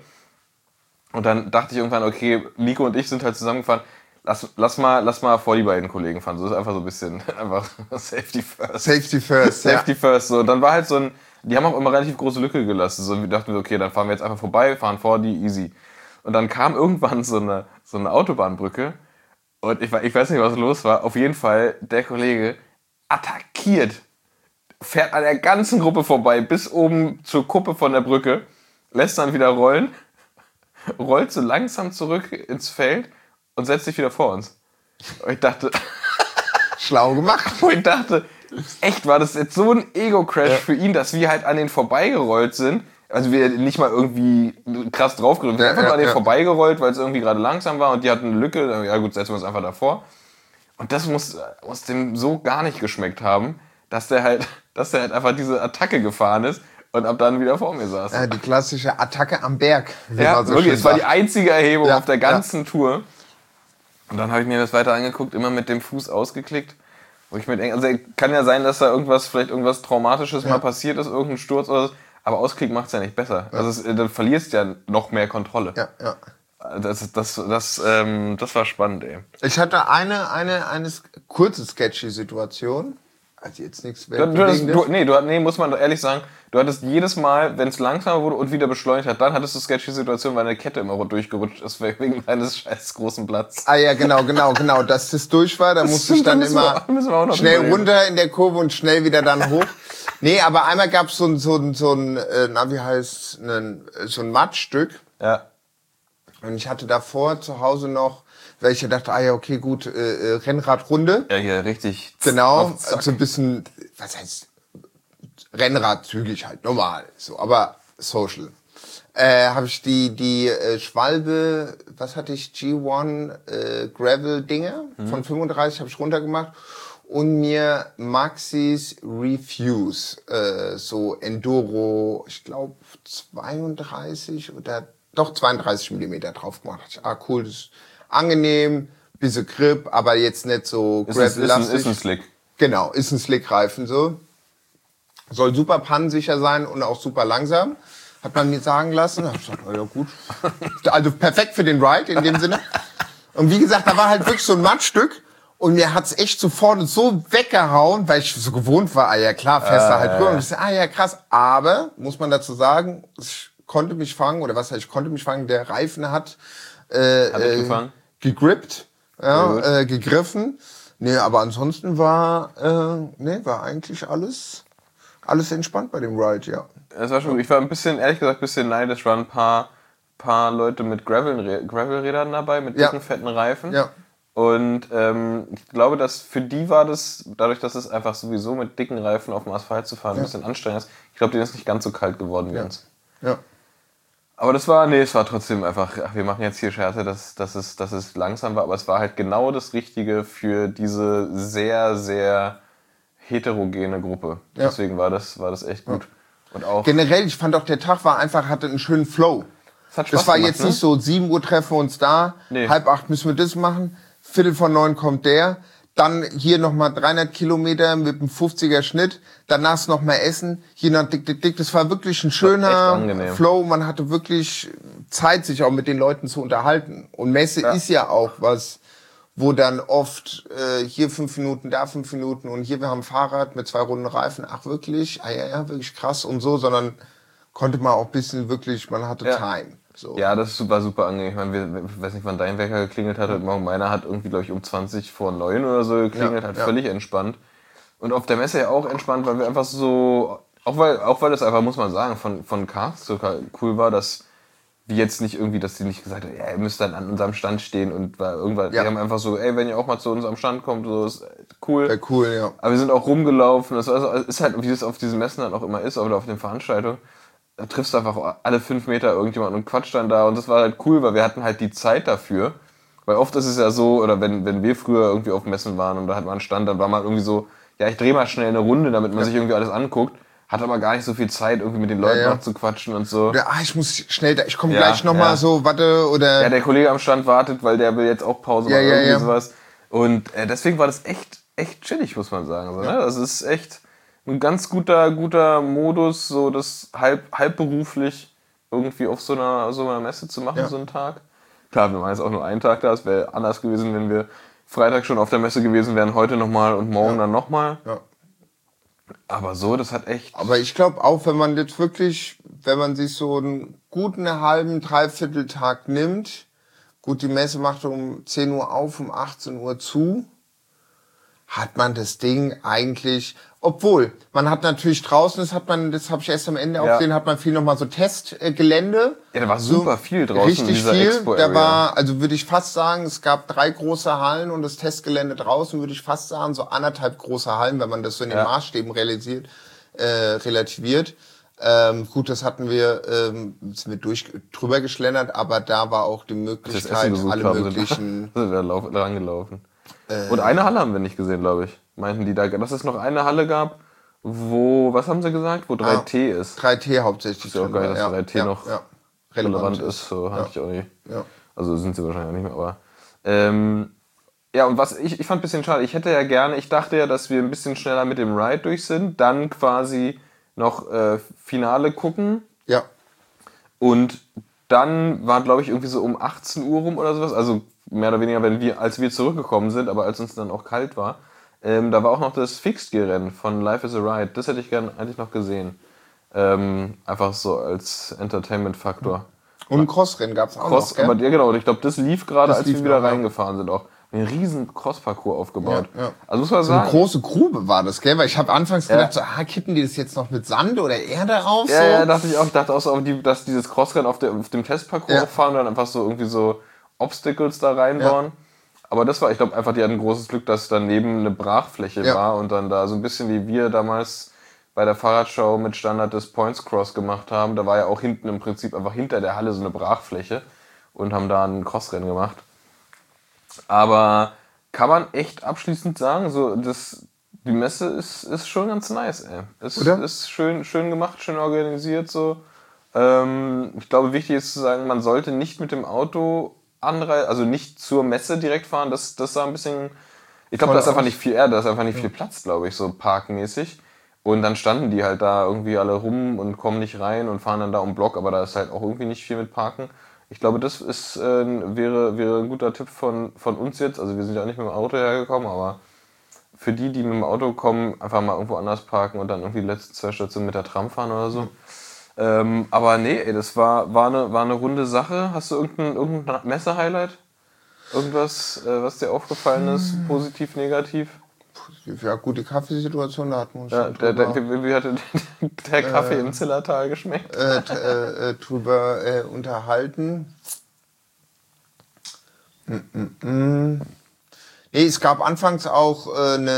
Und dann dachte ich irgendwann, okay, Nico und ich sind halt zusammengefahren, lass mal vor die beiden Kollegen fahren. So ist einfach so ein bisschen einfach Safety first. Safety first. So. Und dann war halt die haben auch immer relativ große Lücke gelassen. So, wir dachten, okay, dann fahren wir jetzt einfach vorbei, fahren vor die, easy. Und dann kam irgendwann so eine Autobahnbrücke und ich weiß nicht, was los war. Auf jeden Fall, der Kollege attackiert, fährt an der ganzen Gruppe vorbei, bis oben zur Kuppe von der Brücke, lässt dann wieder rollen, rollt so langsam zurück ins Feld und setzt sich wieder vor uns. Und ich dachte... Schlau gemacht. Und ich dachte, echt, war das jetzt so ein Ego-Crash für ihn, dass wir halt an den vorbeigerollt sind. Also wir nicht mal irgendwie krass draufgerollt, wir sind einfach nur an den vorbeigerollt, weil es irgendwie gerade langsam war und die hatten eine Lücke. Ja gut, setzen wir uns einfach davor. Und das muss dem so gar nicht geschmeckt haben, dass der halt einfach diese Attacke gefahren ist und ab dann wieder vor mir saß. Ja, die klassische Attacke am Berg. Ja, so wirklich, es war die einzige Erhebung auf der ganzen Tour. Und dann habe ich mir das weiter angeguckt, immer mit dem Fuß ausgeklickt. Wo ich mir denke, also kann ja sein, dass da vielleicht irgendwas Traumatisches mal passiert ist, irgendein Sturz oder so. Aber Ausklick macht es ja nicht besser. Ja. Also dann verlierst du ja noch mehr Kontrolle. Ja. Das war spannend, ey. Ich hatte eine kurze sketchy Situation. Also jetzt nichts muss man ehrlich sagen, du hattest jedes Mal, wenn es langsamer wurde und wieder beschleunigt hat, dann hattest du sketchy Situation, weil eine Kette immer durchgerutscht ist wegen deines scheiß großen Platzes. Ah ja, genau. Dass das durch war, da musste ich dann immer schnell runter in der Kurve und schnell wieder dann hoch. Nee, aber einmal gab es so ein Mattstück. Ja. Und ich hatte davor zu Hause noch, weil ich dachte, okay, gut, Rennradrunde. Ja, hier richtig. Genau, so ein bisschen, was heißt, Rennrad zügig halt, normal, so, aber social. Habe ich die Schwalbe, was hatte ich, G1 Gravel-Dinger von 35 habe ich runtergemacht und mir Maxis Refuse, so Enduro, ich glaube 32 Millimeter drauf gemacht. Cool, das ist angenehm, bisschen Grip, aber jetzt nicht so Gravel-lastig. Ist ein Slick. Genau, ist ein Slick-Reifen so. Soll super pannensicher sein und auch super langsam. Hat man mir sagen lassen. Hab ich gesagt, ja gut. Also perfekt für den Ride in dem Sinne. Und wie gesagt, da war halt wirklich so ein Mattstück. Und mir hat's echt sofort so weggehauen, weil ich so gewohnt war. Ja klar, fährst da halt rüber. Und ich so, ja krass. Aber, muss man dazu sagen, ich konnte mich fangen. Oder was heißt, ich konnte mich fangen. Der Reifen hat gegrippt. Ja, gegriffen. Nee, aber ansonsten war eigentlich alles entspannt bei dem Ride, ja. Das war schon gut. Ich war ehrlich gesagt, ein bisschen neidisch. Waren ein paar Leute mit Gravelrädern dabei, mit dicken, fetten Reifen. Ja. Und ich glaube, dass für die war das, dadurch, dass es einfach sowieso mit dicken Reifen auf dem Asphalt zu fahren ein bisschen anstrengend ist, ich glaube, denen ist nicht ganz so kalt geworden wie uns. Ja. Aber es war trotzdem einfach, wir machen jetzt hier Scherze, dass es langsam war, aber es war halt genau das Richtige für diese sehr, sehr heterogene Gruppe. Ja. Deswegen war das echt gut. Ja. Und auch generell, ich fand auch, der Tag hatte einen schönen Flow. Das war jetzt nicht so, 7 Uhr treffen wir uns da, 7:30 müssen wir das machen, 8:45 kommt der, dann hier nochmal 300 Kilometer mit einem 50er Schnitt, danach nochmal essen, hier noch dick. Das war wirklich ein schöner Flow. Man hatte wirklich Zeit, sich auch mit den Leuten zu unterhalten. Und Messe ist ja auch was, wo dann oft hier 5 Minuten, da 5 Minuten und hier wir haben ein Fahrrad mit 2 runden Reifen. Ach wirklich? Ja, wirklich krass und so, sondern konnte man auch ein bisschen wirklich, man hatte Time. So. Ja, das ist super angenehm. Ich meine, ich weiß nicht, wann dein Wecker geklingelt hat. Meiner hat irgendwie, glaube ich, um 20:09 oder so geklingelt, völlig entspannt. Und auf der Messe ja auch entspannt, weil wir einfach so, auch weil das einfach, muss man sagen, von Cars sogar cool war, dass wir jetzt nicht irgendwie, dass die nicht gesagt haben, ihr müsst dann an unserem Stand stehen und war irgendwann, die haben einfach so, wenn ihr auch mal zu unserem Stand kommt, so ist cool. Ja, cool, ja. Aber wir sind auch rumgelaufen, das ist halt, wie es auf diesen Messen dann auch immer ist, oder auf den Veranstaltungen. Da triffst du einfach alle 5 Meter irgendjemanden und quatscht dann da und das war halt cool, weil wir hatten halt die Zeit dafür Weil oft ist es ja so, oder wenn wir früher irgendwie auf Messen waren und da hat man einen Stand, dann war man irgendwie so, ja, ich drehe mal schnell eine Runde, damit man sich irgendwie alles anguckt. Hat aber gar nicht so viel Zeit, irgendwie mit den Leuten noch zu quatschen und so. Oder, ich muss schnell, ich komme gleich nochmal so, warte, oder... Ja, der Kollege am Stand wartet, weil der will jetzt auch Pause machen, irgendwie sowas. Und deswegen war das echt chillig, muss man sagen. So, ne? Das ist echt ein ganz guter Modus, so das halbberuflich irgendwie auf so einer Messe zu machen, so einen Tag. Klar, wir waren jetzt auch nur einen Tag da, es wäre anders gewesen, wenn wir Freitag schon auf der Messe gewesen wären, heute nochmal und morgen dann nochmal. Ja. Aber so, das hat echt... Aber ich glaube auch, wenn man jetzt wirklich, wenn man sich so einen guten halben, dreiviertel Tag nimmt, gut, die Messe macht um 10 Uhr auf, um 18 Uhr zu, hat man das Ding eigentlich... Obwohl, man hat natürlich draußen, das habe ich erst am Ende auch gesehen, hat man viel nochmal so Testgelände. Ja, da war super viel draußen. Richtig viel. Da war, also würde ich fast sagen, es gab 3 große Hallen und das Testgelände draußen, würde ich fast sagen, so 1,5 große Hallen, wenn man das so in den Maßstäben relativiert. Gut, das hatten wir, sind wir drüber geschlendert, aber da war auch die Möglichkeit, alle möglichen... Sind wir dran gelaufen. Und eine Halle haben wir nicht gesehen, glaube ich. Meinten die da, dass es noch eine Halle gab, wo, was haben sie gesagt, wo 3T ist? 3T hauptsächlich. Ist ja auch geil, dass 3T noch relevant ist. So hatte ich auch nicht. Ja. Also sind sie wahrscheinlich auch nicht mehr, aber... ja, und was ich fand ein bisschen schade, ich dachte ja, dass wir ein bisschen schneller mit dem Ride durch sind, dann quasi noch Finale gucken. Ja. Und dann war, glaube ich, irgendwie so um 18 Uhr rum oder sowas, also mehr oder weniger, als wir zurückgekommen sind, aber als uns dann auch kalt war, da war auch noch das Fixed-Gear-Rennen von Life is a Ride. Das hätte ich gerne eigentlich noch gesehen. Einfach so als Entertainment-Faktor. Und ein Crossrennen gab es auch noch, gell? Aber ja, genau, ich glaube, das lief gerade, als wir wieder reingefahren sind auch. Einen riesen Cross-Parcours aufgebaut. Ja. Also muss man sagen... Eine große Grube war das, gell? Weil ich habe anfangs gedacht, kippen die das jetzt noch mit Sand oder Erde rauf? Ja, so? Ja, dachte ich auch. Ich dachte auch so, dass dieses Crossrennen auf dem Testparcours fahren und dann einfach so irgendwie so Obstacles da reinbauen. Ja. Aber das war, ich glaube, einfach, die hatten großes Glück, dass daneben eine Brachfläche war und dann da so ein bisschen wie wir damals bei der Fahrradschau mit Standard des Points Cross gemacht haben. Da war ja auch hinten im Prinzip einfach hinter der Halle so eine Brachfläche und haben da ein Crossrennen gemacht. Aber kann man echt abschließend sagen, so die Messe ist schon ganz nice, ey. Ist schön gemacht, schön organisiert so. Ich glaube, wichtig ist zu sagen, man sollte nicht mit dem Auto also nicht zur Messe direkt fahren. Das sah ein bisschen... Ich glaube, da ist einfach nicht viel Platz, glaube ich, so parkmäßig. Und dann standen die halt da irgendwie alle rum und kommen nicht rein und fahren dann da um den Block, aber da ist halt auch irgendwie nicht viel mit Parken. Ich glaube, das ist, wäre ein guter Tipp von uns jetzt. Also wir sind ja auch nicht mit dem Auto hergekommen, aber für die mit dem Auto kommen, einfach mal irgendwo anders parken und dann irgendwie die letzten 2 Stationen mit der Tram fahren oder so. Aber nee, ey, das war eine runde Sache. Hast du irgendein Messe-Highlight? Irgendwas, was dir aufgefallen ist? Positiv, negativ? Ja, gute Kaffeesituation, da hatten wir uns wie hat der Kaffee im Zillertal geschmeckt? Drüber unterhalten. Nee, es gab anfangs auch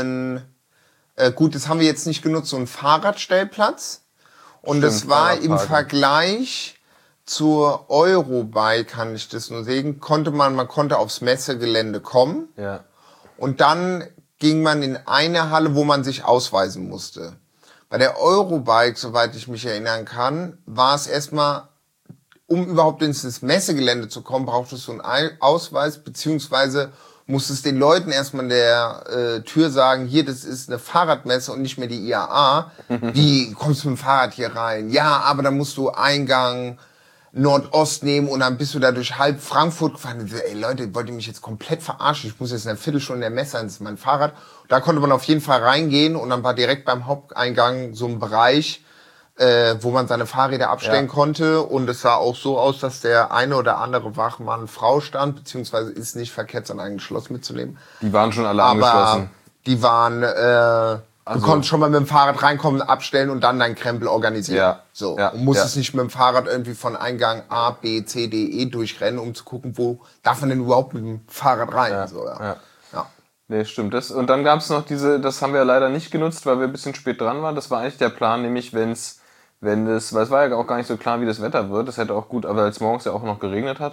das haben wir jetzt nicht genutzt, so einen Fahrradstellplatz. Und das war im Vergleich zur Eurobike, kann ich das nur sagen, man konnte aufs Messegelände kommen. Ja. Und dann ging man in eine Halle, wo man sich ausweisen musste. Bei der Eurobike, soweit ich mich erinnern kann, war es erstmal, um überhaupt ins Messegelände zu kommen, brauchtest du einen Ausweis, beziehungsweise musstest den Leuten erstmal in der Tür sagen, hier, das ist eine Fahrradmesse und nicht mehr die IAA. Wie kommst du mit dem Fahrrad hier rein? Ja, aber dann musst du Eingang Nordost nehmen und dann bist du da durch halb Frankfurt gefahren. Ey Leute, wollt ihr mich jetzt komplett verarschen? Ich muss jetzt eine Viertelstunde in der Messe, das ist mein Fahrrad. Da konnte man auf jeden Fall reingehen und dann war direkt beim Haupteingang so ein Bereich, wo man seine Fahrräder abstellen konnte. Und es sah auch so aus, dass der eine oder andere Wachmann Frau stand, beziehungsweise ist nicht verkehrt, sein eigenes Schloss mitzunehmen. Die waren schon alle angeschlossen. Die waren... du konntest schon mal mit dem Fahrrad reinkommen, abstellen und dann deinen Krempel organisieren. Ja. So. Ja. Und musstest nicht mit dem Fahrrad irgendwie von Eingang A, B, C, D, E durchrennen, um zu gucken, wo darf man denn überhaupt mit dem Fahrrad rein. Ja. So, ja. Nee, stimmt. Und dann gab es noch das haben wir leider nicht genutzt, weil wir ein bisschen spät dran waren. Das war eigentlich der Plan, nämlich weil es war ja auch gar nicht so klar, wie das Wetter wird. Das hätte auch gut, aber als morgens ja auch noch geregnet hat,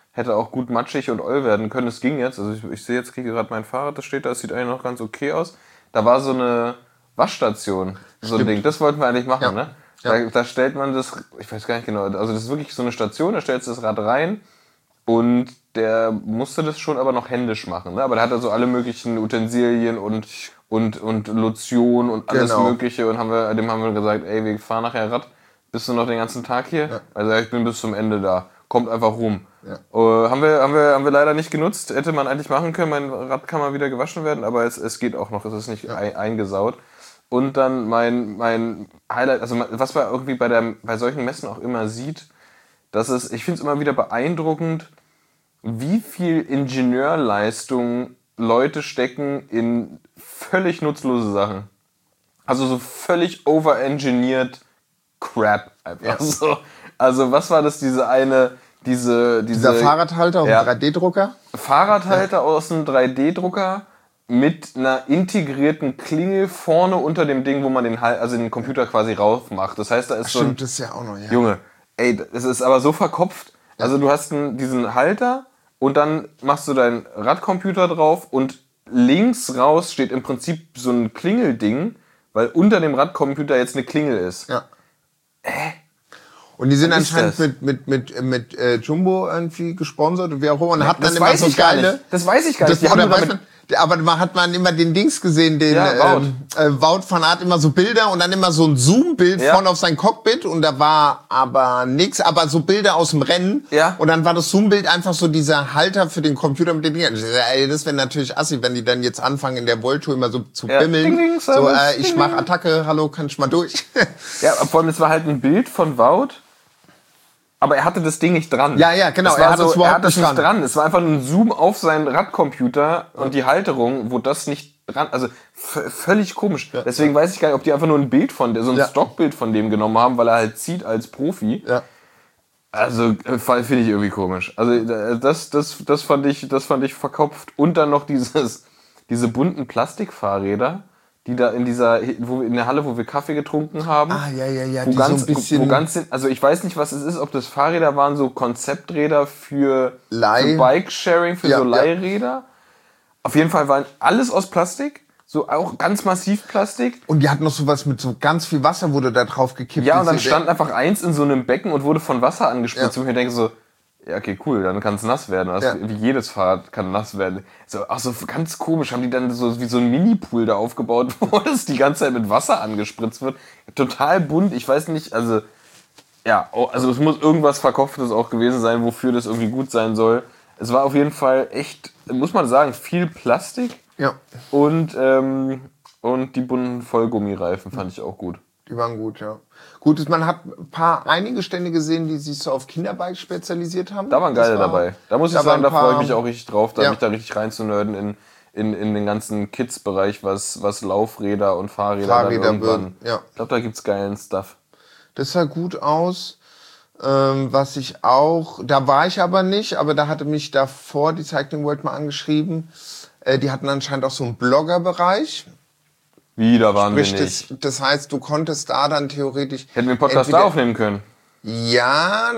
hätte auch gut matschig und oll werden können. Es ging jetzt, also ich sehe jetzt, kriege gerade mein Fahrrad, das steht da, es sieht eigentlich noch ganz okay aus. Da war so eine Waschstation, so ein Ding, das wollten wir eigentlich machen, ne? Da stellt man das, ich weiß gar nicht genau, also das ist wirklich so eine Station, da stellst du das Rad rein und der musste das schon aber noch händisch machen, ne? Aber der hat also alle möglichen Utensilien und Lotion und alles Mögliche und dem haben wir gesagt, ey, wir fahren nachher Rad, bist du noch den ganzen Tag hier? Ja. Also ich bin bis zum Ende da, kommt einfach rum. Ja. Haben wir leider nicht genutzt, hätte man eigentlich machen können, mein Rad kann mal wieder gewaschen werden, aber es geht auch noch, es ist nicht eingesaut. Und dann mein Highlight, also was man irgendwie bei solchen Messen auch immer sieht, ich finde es immer wieder beeindruckend, wie viel Ingenieurleistung Leute stecken in völlig nutzlose Sachen. Also so völlig overengineert Crap einfach. Ja. So. Also was war das, dieser Fahrradhalter aus dem 3D-Drucker? Fahrradhalter aus einem 3D-Drucker mit einer integrierten Klingel vorne unter dem Ding, wo man den Computer quasi rauf macht. Das heißt, da ist stimmt, das ist ja auch noch, ja. Junge, ey, es ist aber so verkopft. Ja. Also du hast diesen Halter und dann machst du deinen Radcomputer drauf und links raus steht im Prinzip so ein Klingelding, weil unter dem Radcomputer jetzt eine Klingel ist. Ja. Und die sind anscheinend mit Jumbo irgendwie gesponsert und wie auch immer. Und hat dann immer so geile. Das weiß ich gar nicht. Aber man hat immer den Dings gesehen, den Wout van Aert, immer so Bilder und dann immer so ein Zoom-Bild vorne auf sein Cockpit und da war aber nix, aber so Bilder aus dem Rennen. Ja. Und dann war das Zoom-Bild einfach so dieser Halter für den Computer mit den Dingen. Das wäre natürlich assi, wenn die dann jetzt anfangen in der World Tour immer so zu bimmeln. Ding, so, ich mach Attacke, hallo, kann ich mal durch? Ja, vor allem, es war halt ein Bild von Wout. Aber er hatte das Ding nicht dran. Ja, genau. Er hat das nicht dran. Es war einfach ein Zoom auf seinen Radcomputer und die Halterung, wo das nicht dran, also völlig komisch. Ja. Deswegen weiß ich gar nicht, ob die einfach nur ein Bild so ein Stockbild von dem genommen haben, weil er halt zieht als Profi. Ja. Also finde ich irgendwie komisch. Also das fand ich verkopft. Und dann noch diese bunten Plastikfahrräder, die da in der Halle, wo wir Kaffee getrunken haben. Ah, ja, wo ganz, so ein bisschen... also ich weiß nicht, was es ist, ob das Fahrräder waren, so Konzepträder für Bike-Sharing, für so Leihräder. Auf jeden Fall waren alles aus Plastik, so auch ganz massiv Plastik. Und die hatten noch sowas mit so ganz viel Wasser, wurde da drauf gekippt. Ja, und dann stand einfach eins in so einem Becken und wurde von Wasser angespritzt. Und ich denke so, ja, okay, cool, dann kann es nass werden. Also, wie jedes Fahrrad kann nass werden. So ganz komisch, haben die dann so wie so ein Mini-Pool da aufgebaut, wo das die ganze Zeit mit Wasser angespritzt wird. Total bunt, ich weiß nicht, also es muss irgendwas Verkopftes auch gewesen sein, wofür das irgendwie gut sein soll. Es war auf jeden Fall echt, muss man sagen, viel Plastik. Ja. Und die bunten Vollgummireifen fand ich auch gut. Die waren gut, ja. Gut, man hat einige Stände gesehen, die sich so auf Kinderbikes spezialisiert haben. Da waren geile dabei. Da muss ich sagen, da freue ich mich auch richtig drauf, mich da richtig reinzunörden in den ganzen Kids-Bereich, was Laufräder und Fahrräder irgendwann. Ja. Ich glaube, da gibt's geilen Stuff. Das sah gut aus. Da war ich aber nicht, aber da hatte mich davor die Cycling World mal angeschrieben. Die hatten anscheinend auch so einen Blogger-Bereich. Da waren wir nicht. Das heißt, du konntest da dann theoretisch... Hätten wir den Podcast da aufnehmen können? Ja,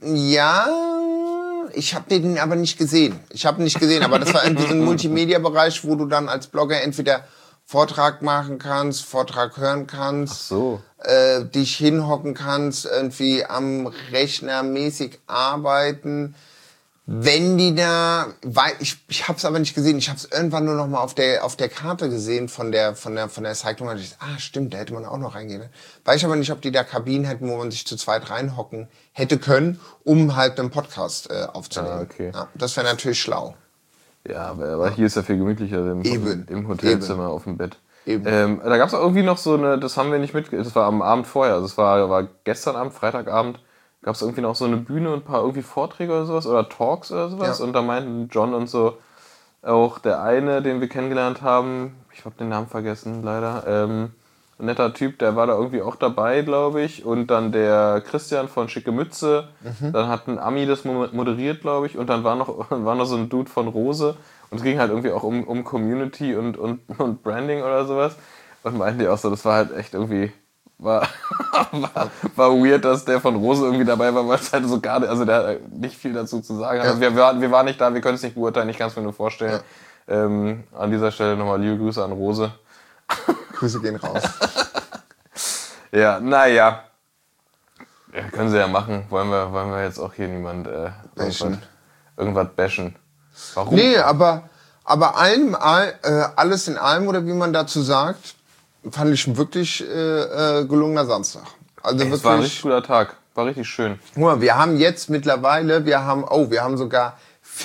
ich habe den aber nicht gesehen. Aber das war irgendwie so ein Multimedia-Bereich, wo du dann als Blogger entweder Vortrag machen kannst, Vortrag hören kannst, dich hinhocken kannst, irgendwie am Rechner mäßig arbeiten. Wenn die da, ich habe es aber nicht gesehen, ich habe es irgendwann nur noch mal auf der Karte gesehen von der Cycling, und ich dachte, stimmt, da hätte man auch noch reingehen. Weiß ich aber nicht, ob die da Kabinen hätten, wo man sich zu zweit reinhocken hätte können, um halt einen Podcast aufzunehmen. Okay. Ja, das wäre natürlich schlau. Ja, aber hier ist ja viel gemütlicher im Hotelzimmer auf dem Bett. Eben. Da gab es auch irgendwie noch so das haben wir nicht das war am Abend vorher, also es war gestern Abend, Freitagabend, gab es irgendwie noch so eine Bühne und ein paar irgendwie Vorträge oder sowas oder Talks oder sowas. Ja. Und da meinten John und so, auch der eine, den wir kennengelernt haben, ich habe den Namen vergessen, leider, ein netter Typ, der war da irgendwie auch dabei, glaube ich. Und dann der Christian von Schicke Mütze, dann hat ein Ami das moderiert, glaube ich. Und dann war noch so ein Dude von Rose. Und es ging halt irgendwie auch um Community und Branding oder sowas. Und meinten die auch so, das war halt echt irgendwie war weird, dass der von Rose irgendwie dabei war, weil es halt so gar nicht, also der hat nicht viel dazu zu sagen. Also wir waren nicht da, wir können es nicht beurteilen, ich kann es mir nur vorstellen. Ja. An dieser Stelle nochmal liebe Grüße an Rose. Grüße gehen raus. Ja, naja. Ja, können sie ja machen. Wollen wir jetzt auch hier niemand irgendwas bashen. Warum? Nee, aber alles in allem, oder wie man dazu sagt, fand ich ein wirklich gelungener Samstag. Also wirklich, es war ein richtig guter Tag. War richtig schön. Guck mal, wir haben jetzt mittlerweile, wir haben sogar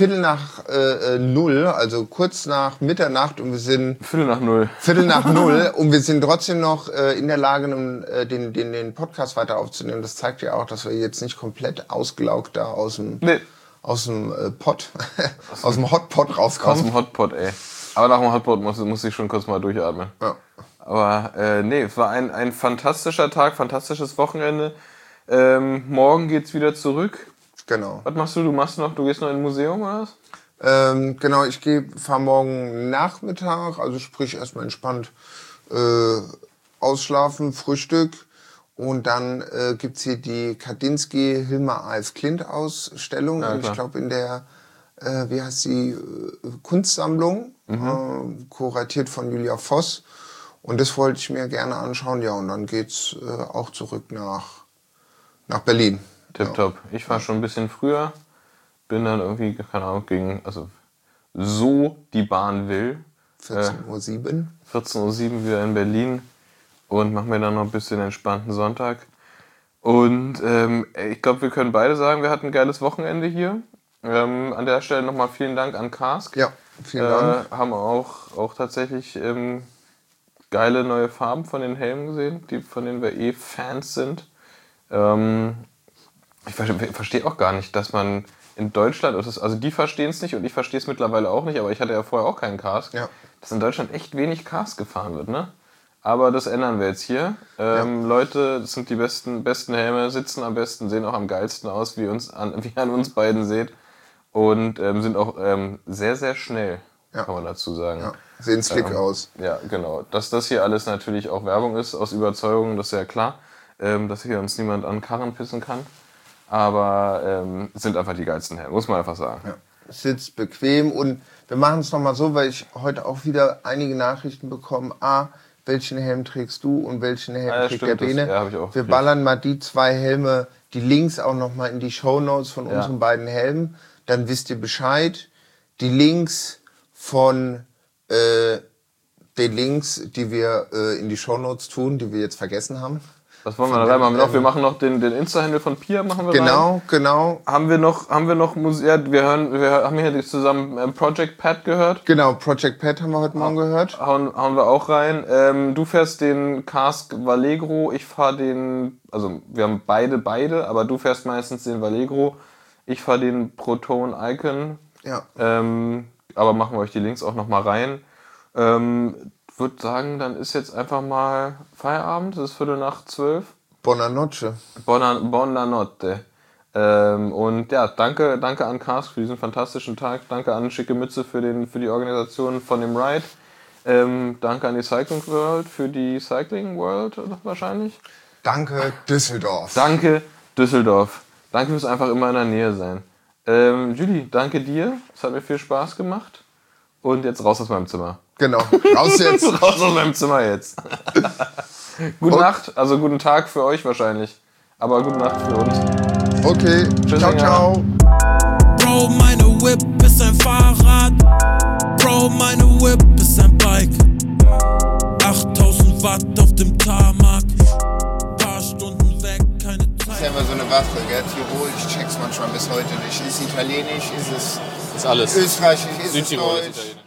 0:15, also kurz nach Mitternacht, und wir sind 0:15 und wir sind trotzdem noch in der Lage, den Podcast weiter aufzunehmen. Das zeigt ja auch, dass wir jetzt nicht komplett ausgelaugt da aus dem Pot, aus dem Hotpot rauskommen. Aus dem Hotpot, ey. Aber nach dem Hotpot muss ich schon kurz mal durchatmen. Ja. Aber es war ein fantastischer Tag, fantastisches Wochenende. Morgen geht's wieder zurück. Genau. Was machst du? Du gehst noch in ein Museum oder was? Genau, ich fahre morgen Nachmittag, also sprich erstmal entspannt ausschlafen, Frühstück. Und dann gibt's hier die Kandinsky Hilmar A.F. Klint Ausstellung. Ja, ich glaube in der, wie heißt die, Kunstsammlung, kuratiert von Julia Voss. Und das wollte ich mir gerne anschauen. Ja, und dann geht's auch zurück nach Berlin. Tipptopp. Ja. Ich war schon ein bisschen früher, bin dann irgendwie, keine Ahnung, so die Bahn will. 14:07 Uhr. 14:07 Uhr wieder in Berlin und machen mir dann noch ein bisschen entspannten Sonntag. Und ich glaube, wir können beide sagen, wir hatten ein geiles Wochenende hier. An der Stelle nochmal vielen Dank an Karsk. Ja, vielen Dank. Haben auch tatsächlich geile neue Farben von den Helmen gesehen, von denen wir Fans sind. Ich verstehe auch gar nicht, dass man in Deutschland, also die verstehen es nicht und ich verstehe es mittlerweile auch nicht, aber ich hatte ja vorher auch keinen Karsk, dass in Deutschland echt wenig Karsk gefahren wird, ne? Aber das ändern wir jetzt hier. Leute, das sind die besten Helme, sitzen am besten, sehen auch am geilsten aus, wie an uns beiden seht. Und sind auch sehr, sehr schnell, kann man dazu sagen. Ja. Sehen slick aus. Ja, genau. Dass das hier alles natürlich auch Werbung ist, aus Überzeugung, das ist ja klar. Dass hier uns niemand an Karren pissen kann. Aber sind einfach die geilsten Helme, muss man einfach sagen. Ja. Sitzt bequem und wir machen es nochmal so, weil ich heute auch wieder einige Nachrichten bekomme. Welchen Helm trägst du und welchen Helm trägt der Bene? Ja, hab ich auch. Wir ballern mal die 2 Helme, die Links auch nochmal in die Shownotes von unseren beiden Helmen. Dann wisst ihr Bescheid. Die Links von den Links, die wir in die Shownotes tun, die wir jetzt vergessen haben. Was wollen wir da rein? Wir machen noch den Insta-Handle von Pia, machen wir rein. Genau. Haben wir noch wir haben hier zusammen Project Pat gehört. Genau, Project Pat haben wir heute Morgen gehört. Hauen wir auch rein. Du fährst den Karsk Vallegro, ich fahre also wir haben beide, aber du fährst meistens den Vallegro. Ich fahre den Proton Icon. Ja. Aber machen wir euch die Links auch nochmal rein. Würde sagen, dann ist jetzt einfach mal Feierabend, es ist 11:45. Buonanotte. Buonanotte. Und ja, danke an Karsk für diesen fantastischen Tag. Danke an Schicke Mütze für die Organisation von dem Ride. Danke an die Cycling World für die Cycling World wahrscheinlich. Danke Düsseldorf. Danke Düsseldorf. Danke fürs einfach immer in der Nähe sein. Julie, danke dir. Es hat mir viel Spaß gemacht. Und jetzt raus aus meinem Zimmer. Genau, raus jetzt. Raus aus meinem Zimmer jetzt. Gute Nacht, also guten Tag für euch wahrscheinlich. Aber gute Nacht für uns. Okay, tschüss, ciao. Bro, meine Whip ist ein Fahrrad. Bro, meine Whip ist ein Bike. 8000 Watt auf dem Tarmac. Paar Stunden weg, keine Zeit. Das ist ja immer so eine Waffe, gell? Tirol, ich check's manchmal bis heute nicht. Ist Italienisch, ist es ist alles. Österreichisch, ist Südtirol es Deutsch? ist Italienisch.